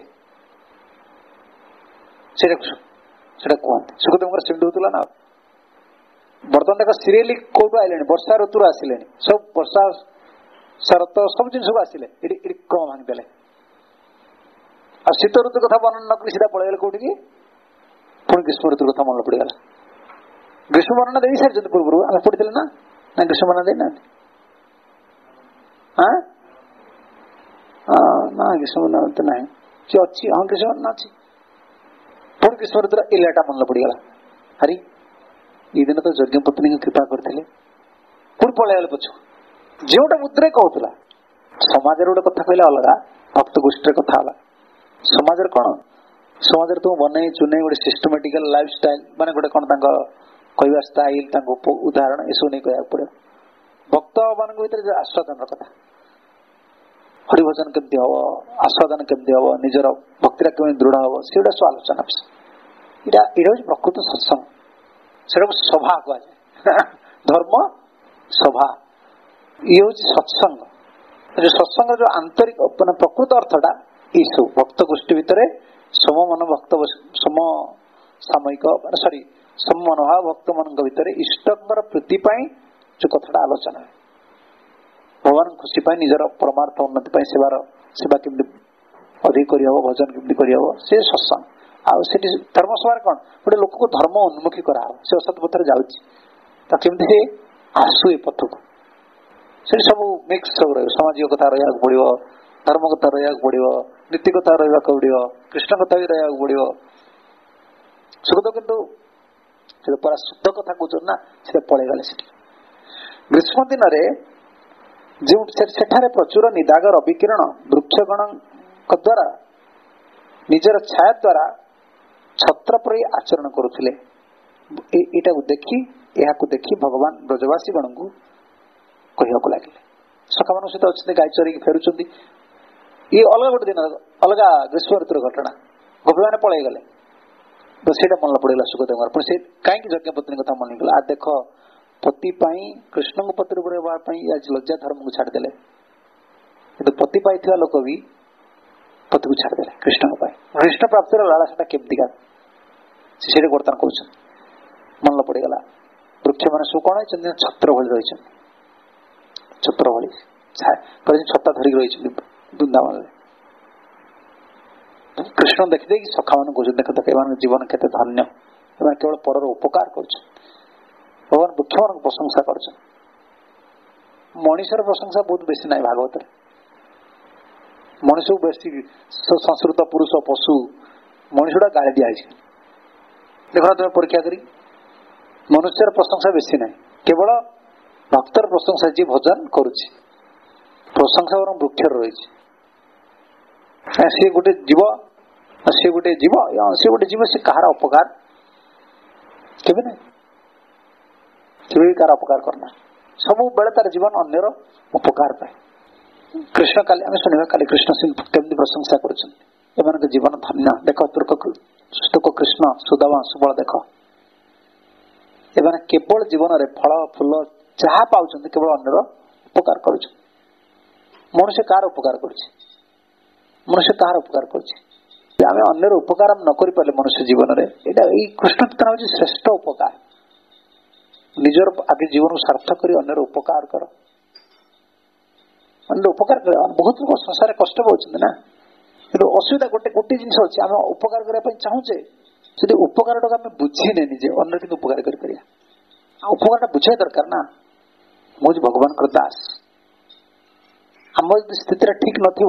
ସେଟା ସେଟା କୁହନ୍ତି। ସୁଖଦେବଙ୍କର ସେମିତି ହଉଥିଲା ନା। ବର୍ତ୍ତମାନ ଦେଖ ସିରିଏଲି କୋଉଠୁ ଆଇଲେଣି, ବର୍ଷା ଋତୁରୁ ଆସିଲେଣି, ସବୁ ବର୍ଷା ଶରତ ସବୁ ଜିନିଷକୁ ଆସିଲେ, ଏଠି ଏଠି କ୍ରମ ଭାଙ୍ଗିଦେଲେ। ଆଉ ଶୀତ ଋତୁ କଥା ବର୍ଣ୍ଣନା ନକରି ସିଧା ପଳେଇଗଲେ କୋଉଠିକି, ପୁଣି ଗ୍ରୀଷ୍ମ ଋତୁ କଥା ମନେ ପଡିଗଲା। ଗ୍ରୀଷ୍ମ ବର୍ଣ୍ଣନା ଦେଇ ସାରିଛନ୍ତି ପୂର୍ବରୁ, ଆମେ ପଢିଥିଲେ ନା ନା ଗ୍ରୀଷ୍ମ ବର୍ଣ୍ଣନା ଦେଇନାହାନ୍ତି? ନା ଗ୍ରୀଷ୍ମ ବର୍ଣ୍ଣନା ନାହିଁ କି ଅଛି? ହଁ ଗ୍ରୀଷ୍ମ ବର୍ଣ୍ଣନା ଅଛି। ପୁଣି ଗ୍ରୀଷ୍ମ ଋତୁର ଇଲାଟା ମନେ ପଡିଗଲା, ଆରେ ଏଇ ଦିନ ତ ଯଜ୍ଞ ପତ୍ନୀଙ୍କୁ କୃପା କରିଥିଲେ, ପୁଣି ପଳେଇଗଲେ ପଛକୁ। ଯେଉଁଟା ମୁଦ୍ରେ କହୁଥିଲା ସମାଜରେ ଗୋଟେ କଥା କହିଲେ ଅଲଗା, ଭକ୍ତ ଗୋଷ୍ଠୀର କଥା ଅଲଗା। ସମାଜରେ କଣ, ସମାଜରେ ତୁମ ବନେଇ ଚୁନେଇ ଗୋଟେ ସିଷ୍ଟମେଟିକାଲ ଲାଇଫ ଷ୍ଟାଇଲ, ମାନେ ଗୋଟେ କଣ ତାଙ୍କ କହିବା ଷ୍ଟାଇଲ, ତାଙ୍କ ଉଦାହରଣ ଏସବୁ ନେଇ କହିବାକୁ ପଡିବ। ଭକ୍ତ ମାନଙ୍କ ଭିତରେ ଯୋଉ ଆସ୍ୱାଦନର କଥା, ହରିଭଜନ କେମିତି ହବ, ଆସ୍ୱାଦନ କେମିତି ହବ, ନିଜର ଭକ୍ତିଟା କେମିତି ଦୃଢ ହବ, ସେଗୁଡା ସବୁ ଆଲୋଚନା। ଏଇଟା ଏଇଟା ହଉଛି ପ୍ରକୃତ ସତ୍ସଙ୍ଗ, ସେଟାକୁ ସଭା କୁହାଯାଏ। ଧର୍ମ ସଭା, ଇଏ ହଉଛି ସତ୍ସଙ୍ଗ। ଯୋଉ ସତ୍ସଙ୍ଗର ଯୋଉ ଆନ୍ତରିକ ମାନେ ପ୍ରକୃତ ଅର୍ଥଟା ଏଇସବୁ ଭକ୍ତ ଗୋଷ୍ଠୀ ଭିତରେ ସମ ମନ ଭକ୍ତ ସମ ସାମୟିକ ମାନେ ସରି ସମ ମନୋଭାବ ଭକ୍ତ ମାନଙ୍କ ଭିତରେ ଇଷ୍ଟଙ୍କର ପ୍ରୀତି ପାଇଁ ଯୋଉ କଥାଟା ଆଲୋଚନା ହୁଏ, ଭଗବାନ ଖୁସି ପାଇଁ, ନିଜର ପରମାର୍ଥ ଉନ୍ନତି ପାଇଁ, ସେବାର ସେବା କେମିତି ଅଧିକ କରିହବ, ଭଜନ କେମିତି କରିହବ, ସେ ସତ୍ସଙ୍ଗ। ଆଉ ସେଠି ଧର୍ମସଭାରେ କଣ, ଗୋଟେ ଲୋକକୁ ଧର୍ମ ଉନ୍ମୁଖୀ କରାହବ, ସେ ଅସତ ପଥରେ ଯାଉଛି, ତା କେମିତି ଆସୁ ଏ ପଥକୁ। ସେଠି ସବୁ ମିକ୍ସ ସବୁ ରହିବ, ସାମାଜିକ କଥା ରହିବାକୁ ପଡିବ, ଧର୍ମ କଥା ରହିବାକୁ ପଡିବ, ନୀତି କଥା ରହିବାକୁ ପଡିବ, କୃଷ୍ଣ କଥା ବି ରହିବାକୁ ପଡିବ। ସୁଖଦ କିନ୍ତୁ ସେଟା ପୁରା ଶୁଦ୍ଧ କଥା କହୁଛନ୍ତି ନା, ସେଟା ପଳେଇଗଲେ ସେଠି। ଗ୍ରୀଷ୍ମ ଦିନରେ ଯେଉଁ ସେଠାରେ ପ୍ରଚୁର ନିଦାଗ ରବି କିରଣ ବୃକ୍ଷଗଣଙ୍କ ଦ୍ୱାରା ନିଜର ଛାୟା ଦ୍ୱାରା ଛତ୍ର ପରି ଆଚରଣ କରୁଥିଲେ। ଏଇଟାକୁ ଦେଖି ଏହାକୁ ଦେଖି ଭଗବାନ ବ୍ରଜବାସୀ ଗଣଙ୍କୁ କହିବାକୁ ଲାଗିଲେ। ସଖାମାନଙ୍କ ସହିତ ଅଛନ୍ତି, ଗାଈ ଚରିକି ଫେରୁଛନ୍ତି। ଇଏ ଅଲଗା ଗୋଟେ ଦିନ, ଅଲଗା ଗ୍ରୀଷ୍ମ ଋତୁର ଘଟଣା। ଗୋପୀମାନେ ପଳେଇଗଲେ, ତ ସେଇଟା ମନେ ପଡିଗଲା ସୁଖଦେବଙ୍କର। ପୁଣି ସେ କାହିଁକି ଯଜ୍ଞପତ୍ନୀ କଥା ମନେଗଲା, ଆ ଦେଖ ପତି ପାଇଁ କୃଷ୍ଣଙ୍କ ପତି ରୂପରେ ହେବା ପାଇଁ ଆଜି ଲଜ୍ଜା ଧର୍ମକୁ ଛାଡ଼ିଦେଲେ, କିନ୍ତୁ ପତି ପାଇଥିବା ଲୋକ ବି ପତିକୁ ଛାଡ଼ିଦେଲେ କୃଷ୍ଣଙ୍କ ପାଇଁ। କୃଷ୍ଣ ପ୍ରାପ୍ତିର ଲାଳସାଟା କେମିତିକା ସେଇଟା ବର୍ତ୍ତମାନ କହୁଛନ୍ତି, ମନେ ପଡିଗଲା। ବୃକ୍ଷ ମାନେ ସବୁ କଣ ହେଇଛନ୍ତି, ଛତ୍ର ଭଳି ରହିଛନ୍ତି, ଛତ୍ର ଭଳି ଛତା ଧରିକି ରହିଛନ୍ତି ବୃନ୍ଦାବନରେ। କୃଷ୍ଣ ଦେଖିଦେଇକି ସଖା ମାନଙ୍କୁ କହୁଛନ୍ତି, ଦେଖ ଦେଖ ଏମାନଙ୍କ ଜୀବନ କେତେ ଧନ୍ୟ, ଏମାନେ କେବଳ ପରର ଉପକାର କରୁଛନ୍ତି। ଭଗବାନ ବୃକ୍ଷ ମାନଙ୍କୁ ପ୍ରଶଂସା କରୁଛନ୍ତି। ମଣିଷର ପ୍ରଶଂସା ବହୁତ ବେଶୀ ନାହିଁ ଭାଗବତରେ। ମଣିଷକୁ ବେଶୀ ସଂସ୍କୃତ ପୁରୁଷ ପଶୁ ମଣିଷଟା ଗାଳି ଦିଆଯାଇଛି। ଦେଖ ତମେ ପରୀକ୍ଷା କରି, ମନୁଷ୍ୟର ପ୍ରଶଂସା ବେଶୀ ନାହିଁ, କେବଳ ଭକ୍ତର ପ୍ରଶଂସା ଯିଏ ଭଜନ କରୁଛି। ପ୍ରଶଂସା ବରଂ ବୃକ୍ଷର ରହିଛି। ସିଏ ଗୋଟେ ଜୀବ, ସିଏ ଗୋଟେ ଜୀବ, ସିଏ ଗୋଟେ ଜୀବ, ସେ କାହାର ଅପକାର କେବେ ନାହିଁ, କେବେ ବି କାହାର ଅପକାର କରନା, ସବୁବେଳେ ତାର ଜୀବନ ଅନ୍ୟର ଉପକାର ପାଇଁ। କୃଷ୍ଣ କାଲି ଆମେ ଶୁଣିବା, କାଲି କୃଷ୍ଣ କେମିତି ପ୍ରଶଂସା କରୁଛନ୍ତି, ଏମାନଙ୍କ ଜୀବନ ଧନ୍ୟ। ଦେଖ ତୁକ କୃଷ୍ଣ ସୁଦାମା ସୁବଳ, ଦେଖ ଏମାନେ କେବଳ ଜୀବନରେ ଫଳ ଫୁଲ ଯାହା ପାଉଛନ୍ତି କେବଳ ଅନ୍ୟର ଉପକାର କରୁଛନ୍ତି। ମନୁଷ୍ୟ କାହାର ଉପକାର କରୁଛି, ମନୁଷ୍ୟ କାହାର ଉପକାର କରୁଛି? ଆମେ ଅନ୍ୟର ଉପକାର ନ କରିପାରିଲେ ମନୁଷ୍ୟ ଜୀବନରେ, ଏଇଟା ଏଇ କୃଷ୍ଣ ଚିନ୍ତନ ହଉଛି ଶ୍ରେଷ୍ଠ ଉପକାର। ନିଜର ଆଗେ ଜୀବନକୁ ସାର୍ଥକ କରି ଅନ୍ୟର ଉପକାର କର, ଅନ୍ୟର ଉପକାର କର। ବହୁତ ଲୋକ ସଂସାରରେ କଷ୍ଟ ପାଉଛନ୍ତି ନା, କିନ୍ତୁ ଅସୁବିଧା ଗୋଟେ ଗୋଟେ ଜିନିଷ ଅଛି, ଆମେ ଉପକାର କରିବା ପାଇଁ ଚାହୁଁଛେ, ଯଦି ଉପକାରଟାକୁ ଆମେ ବୁଝିନେ ନିଜେ ଅନ୍ୟ କିନ୍ତୁ ଉପକାର କରିପାରିବା। ଆଉ ଉପକାରଟା ବୁଝିବା ଦରକାର ନା। ମୁଁ ହଉଛି ଭଗବାନଙ୍କର ଦାସ, ଆମ ଯଦି ସ୍ଥିତିଟା ଠିକ ନଥିବ,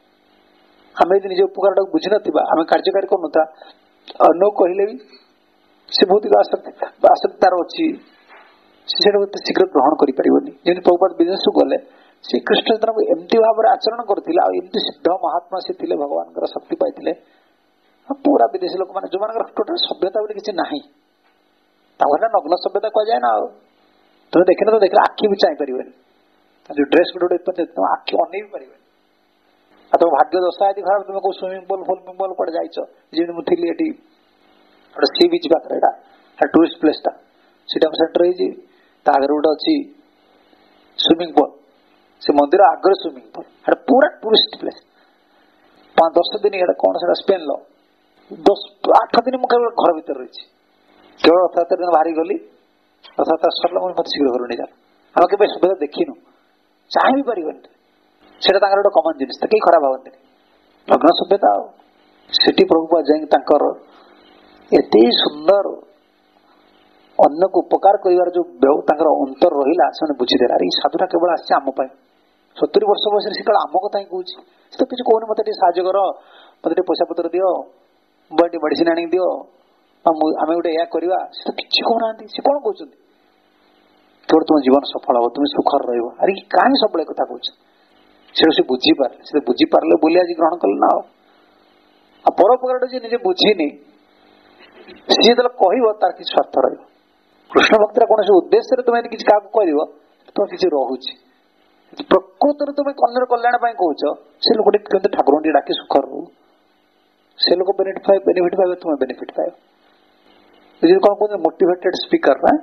ଆମେ ଯଦି ନିଜ ଉପକାରଟାକୁ ବୁଝିନଥିବା, ଆମେ କାର୍ଯ୍ୟକାରୀ କରୁନଥିବା, ଅନ୍ୟ କହିଲେ ବି ସେ ବହୁତ ଆସକ୍ତି ତାର ଅଛି, ସେ ସେଟାକୁ ଏତେ ଶୀଘ୍ର ଗ୍ରହଣ କରିପାରିବନି। ଯେମିତି ପ୍ରଭୁପାଦ ବିଦେଶକୁ ଗଲେ ସେ କୃଷ୍ଣ ଚନ୍ଦ୍ରଙ୍କୁ ଏମିତି ଭାବରେ ଆଚରଣ କରିଥିଲେ, ଆଉ ଏମିତି ସିଦ୍ଧ ମହାତ୍ମା ସେ ଥିଲେ, ଭଗବାନଙ୍କର ଶକ୍ତି ପାଇଥିଲେ। ପୁରା ବିଦେଶୀ ଲୋକମାନେ ଯୋଉମାନଙ୍କର ଟୋଟାଲ ସଭ୍ୟତା ବୋଲି କିଛି ନାହିଁ, ତାଙ୍କର ନଗ୍ନ ସଭ୍ୟତା କୁହାଯାଏ ନା। ଆଉ ତୁମେ ଦେଖିନ ତ ଦେଖିଲେ ଆଖି ବି ଚାହିଁ ପାରିବନି, ଯୋଉ ଡ୍ରେସ ଗୋଟେ ଗୋଟେ ତମ ଆଖି ଅନେଇ ବି ପାରିବନି। ଆଉ ତମ ଭାଗ୍ୟ ଦଶା ଆଦି ଖରାପ, ତୁମେ କୋଉ ସୁଇମିଂ ପୁଲ ଫୁଲମିଂ ପୁଲ କୁଆଡେ ଯାଇଛ। ଯେମିତି ମୁଁ ଥିଲି ଏଠି ଗୋଟେ ସି ବିଚ୍ ପାଖରେ, ଏଟା ଟୁରିଷ୍ଟ ପ୍ଲେସ ଟା, ସେଟା ସେଣ୍ଟର ହେଇଛି, ତା ଆଗରେ ଗୋଟେ ଅଛି ସୁଇମିଂ ପୁଲ, ସେ ମନ୍ଦିର ଆଗରେ ସୁଇମିଂ ପୁଲ, ଏଟା ପୁରା ଟୁରିଷ୍ଟ ପ୍ଲେସ। ପାଞ୍ଚ ଦଶ ଦିନ ଏଟା କଣ ସେଟା ସ୍ପେନ୍ ଲ ଦଶ ଆଠ ଦିନ ମୁଁ କେବଳ ଘର ଭିତରେ ରହିଛି, କେବଳ ରଥଯାତ୍ରା ଦିନ ବାହାରି ଗଲି, ରଥଯାତ୍ରା ସରିଲା ମୁଁ ମତେ ଶୀଘ୍ର ଘରୁ ନେଇଯାଅ। ଆମେ କେବେ ସୁବିଧା ଦେଖିନୁ, ଚାହିଁ ବି ପାରିବନି, ସେଟା ତାଙ୍କର ଗୋଟେ କମନ ଜିନିଷ, କେହି ଖରାପ ଭାବନ୍ତିନି, ଲଗ୍ନ ସଭ୍ୟତା। ଆଉ ସେଠି ପ୍ରଭୁପାଦ ଯାଇକି ତାଙ୍କର ଏତେ ସୁନ୍ଦର ଅନ୍ୟକୁ ଉପକାର କରିବାର ଯୋଉ ତାଙ୍କର ଅନ୍ତର ରହିଲା, ସେମାନେ ବୁଝିଦେଲେ ଆରେ ଏଇ ସାଧୁଟା କେବଳ ଆସିছে ଆମ ପାଇଁ। ସତୁରି ବର୍ଷ ବୟସରେ ସେ କେବଳ ଆମ କଥା ହିଁ କହୁଛି, ସେ ତ କିଛି କହୁନି ମତେ ଟିକେ ସାହାଯ୍ୟ କର, ମତେ ଟିକେ ପଇସା ପତ୍ର ଦିଅ, ମୁଁ ଟିକେ ମେଡିସିନ ଆଣିକି ଦିଅ, ଆମେ ଗୋଟେ ଏହା କରିବା, ସେ ତ କିଛି କହୁନାହାନ୍ତି। ସେ କଣ କହୁଛନ୍ତି, କେବଳ ତୁମ ଜୀବନ ସଫଳ ହବ, ତୁମେ ସୁଖରେ ରହିବ। ଆରେ କାହିଁ ସବୁବେଳେ କଥା କହୁଛ, ସେଟା ସେ ବୁଝିପାରିଲେ, ସେ ବୁଝିପାରିଲେ ବୋଲି ଆଜି ଗ୍ରହଣ କଲେ ନା। ଆଉ ଆଉ ପରୋପକାରଟା ଯିଏ ନିଜେ ବୁଝିନି, ସିଏ ଯେତେବେଳେ କହିବ ତାର କିଛି ସ୍ୱାର୍ଥ ରହିବ। କୃଷ୍ଣ ଭକ୍ତିର କୌଣସି ଉଦ୍ଦେଶ୍ୟରେ ତୁମେ କିଛି କାହାକୁ କରିବ, ତୁମର କିଛି ରହୁଛି। ପ୍ରକୃତରେ ତୁମେ ଅନ୍ୟର କଲ୍ୟାଣ ପାଇଁ କହୁଛ, ସେ ଲୋକଟି କେମିତି ଠାକୁରଙ୍କୁ ଟିକେ ଡାକି ସୁଖରେ ରହୁ, ସେ ଲୋକ ବେନିଫିଟ ପାଇବ, ବେନିଫିଟ ପାଇବ, ତୁମେ ବେନିଫିଟ ପାଇବ। ଯଦି କଣ କହୁଛନ୍ତି ମୋଟିଭେଟେଡ ସ୍ପିକର, ନା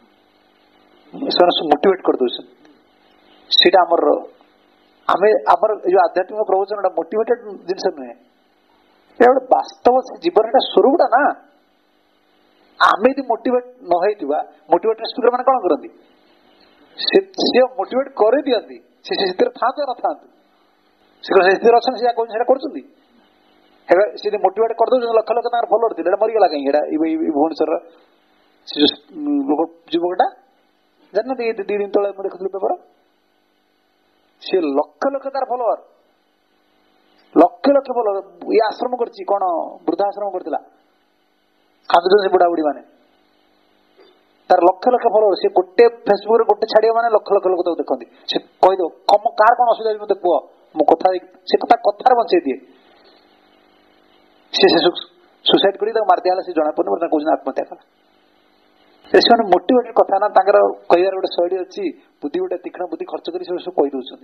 ସେମାନେ ମୋଟିଭେଟ କରିଦଉଛନ୍ତି, ସେଇଟା ଆମର ଆମେ ଆମର ଏଇ ଯୋଉ ଆଧ୍ୟାତ୍ମିକ ପ୍ରବଚନଟା ମୋଟିଭେଟେଡ ଜିନିଷ ନୁହେଁ, ଏଇଟା ଗୋଟେ ବାସ୍ତବ ଜୀବନ, ଏଟା ସ୍ୱରୂପଟା ନା। ଆମେ ଯଦି ମୋଟିଭେଟ ନ ହେଇଥିବା, ମୋଟିଭେଟେଡ ସ୍ପିକର ମାନେ କଣ କରନ୍ତି, ସେ ମୋଟିଭେଟ କରିଦିଅନ୍ତି, ସେ ସେଥିରେ ଥାଆନ୍ତୁ ନଥାନ୍ତୁ, ସେ ସେଥିରେ ଅଛନ୍ତି, ସେ କହୁଛନ୍ତି ସେଟା କରୁଛନ୍ତି। ଏବେ ସେ ମୋଟିଭେଟ କରିଦଉଛନ୍ତି, ଲକ୍ଷ ଲକ୍ଷ ତାଙ୍କର ଫଲୋଅର ଥିଲେ, ଏଟା ମରିଗଲା କାହିଁକି? ଏଟା ଭୁବନେଶ୍ୱରର ସେ ଯୋଉ ଯୁବକଟା ଜାଣିନାହାନ୍ତି, ଦି ଦିନ ତଳେ ମୁଁ ଦେଖୁଥିଲି ପେପର, ସେ ଲକ୍ଷ ଲକ୍ଷ ତାର ଫଲୋଅର, ଲକ୍ଷ ଲକ୍ଷ ଫଲୋଅର। ଇଏ ଆଶ୍ରମ କରିଛି, କଣ ବୃଦ୍ଧା ଆଶ୍ରମ କରିଥିଲା, କାନ୍ଦୁଛନ୍ତି ସେ ବୁଢା ବୁଢୀ ମାନେ, ତାର ଲକ୍ଷ ଲକ୍ଷ ଫଲୋଅର। ସେ ଗୋଟେ ଫେସବୁକରେ ଗୋଟେ ଛାଡିବ ମାନେ ଲକ୍ଷ ଲକ୍ଷ ଲୋକ ତାକୁ ଦେଖନ୍ତି। ସେ କହିଦବ କମ କାହାର କଣ ଅସୁବିଧା ଅଛି ମତେ କୁହ, ମୁଁ କଥା ସେ କଥା କଥାରେ ବଞ୍ଚେଇ ଦିଏ। ସେ ସୁସାଇଡ କରି ତାକୁ ମାରିଦିଆ ହେଲା, ସେ ଜଣା ପଡୁନି, ତାକୁ କହୁଛନ୍ତି ଆତ୍ମହତ୍ୟା କଲା। ସେମାନେ ମୋଟିଭେଟେଡ କଥା ନା, ତାଙ୍କର କହିବାର ଗୋଟେ ଶୈଳୀ ଅଛି, ବୁଦ୍ଧି ଗୋଟେ ତୀକ୍ଷ୍ଣ ବୁଦ୍ଧି ଖର୍ଚ୍ଚ କରି ସେ ସବୁ କହିଦଉଛନ୍ତି।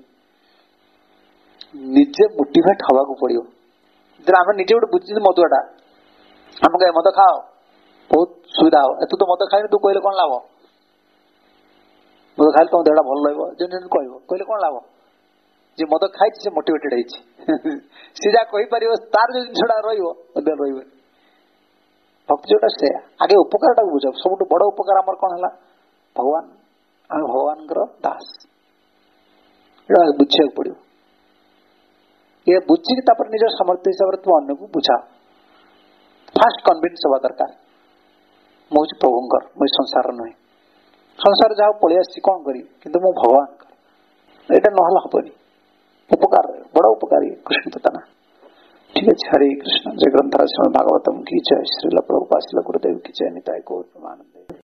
ନିଜେ ମୋଟିଭେଟ ହବାକୁ ପଡିବ। ଯେତେବେଳେ ଆମେ ନିଜେ ଗୋଟେ ବୁଝିଛନ୍ତି ମଦୁଆଟା, ଆମେ କହେ ମଦ ଖାଅ ବହୁତ ସୁବିଧା ହବ, ତୁ ତ ମଦ ଖାଇନି, ତୁ କହିଲେ କଣ ଲାଭ, ମଦ ଖାଇଲେ ତମ ଦେହଟା ଭଲ ରହିବ, ଯେମିତି କହିବ, କହିଲେ କଣ ଲାଭ। ଯେ ମଦ ଖାଇଛି ସେ ମୋଟିଭେଟେଡ ହେଇଛି, ସେ ଯାହା କହିପାରିବ, ତାର ଯୋଉ ଜିନିଷଟା ରହିବ ଦେହ ରହିବନି। ଭକ୍ତି ଯୋଉଟା ସେଇଆ, ଆଗେ ଉପକାରଟାକୁ ବୁଝ। ସବୁଠୁ ବଡ ଉପକାର ଆମର କଣ ହେଲା, ଭଗବାନ, ଆମେ ଭଗବାନଙ୍କର ଦାସ, ଏଇଟା ବୁଝିବାକୁ ପଡିବ। ଇଏ ବୁଝିକି ତାପରେ ନିଜର ସାମର୍ଥ୍ୟ ହିସାବରେ ତୁ ଅନ୍ୟକୁ ବୁଝା। ଫାଷ୍ଟ କନଭିନ୍ସ ହବା ଦରକାର, ମୁଁ ହଉଛି ପ୍ରଭୁଙ୍କର, ମୁଁ ସଂସାର ନୁହେଁ, ସଂସାର ଯାହା ପଳେଇ ଆସିଛି କଣ କରିବି, କିନ୍ତୁ ମୁଁ ଭଗବାନଙ୍କର, ଏଇଟା ନହେଲେ ହବନି। ଉପକାର ବଡ ଉପକାରୀ କୃଷ୍ଣ ଚେତନା। ठीक है, हरे कृष्ण। जय ग्रंथराज श्रीमद् भागवतम की जय। श्रील प्रभुपाद श्रील गुरुदेव की जय। निताय गौर प्रेमानंद।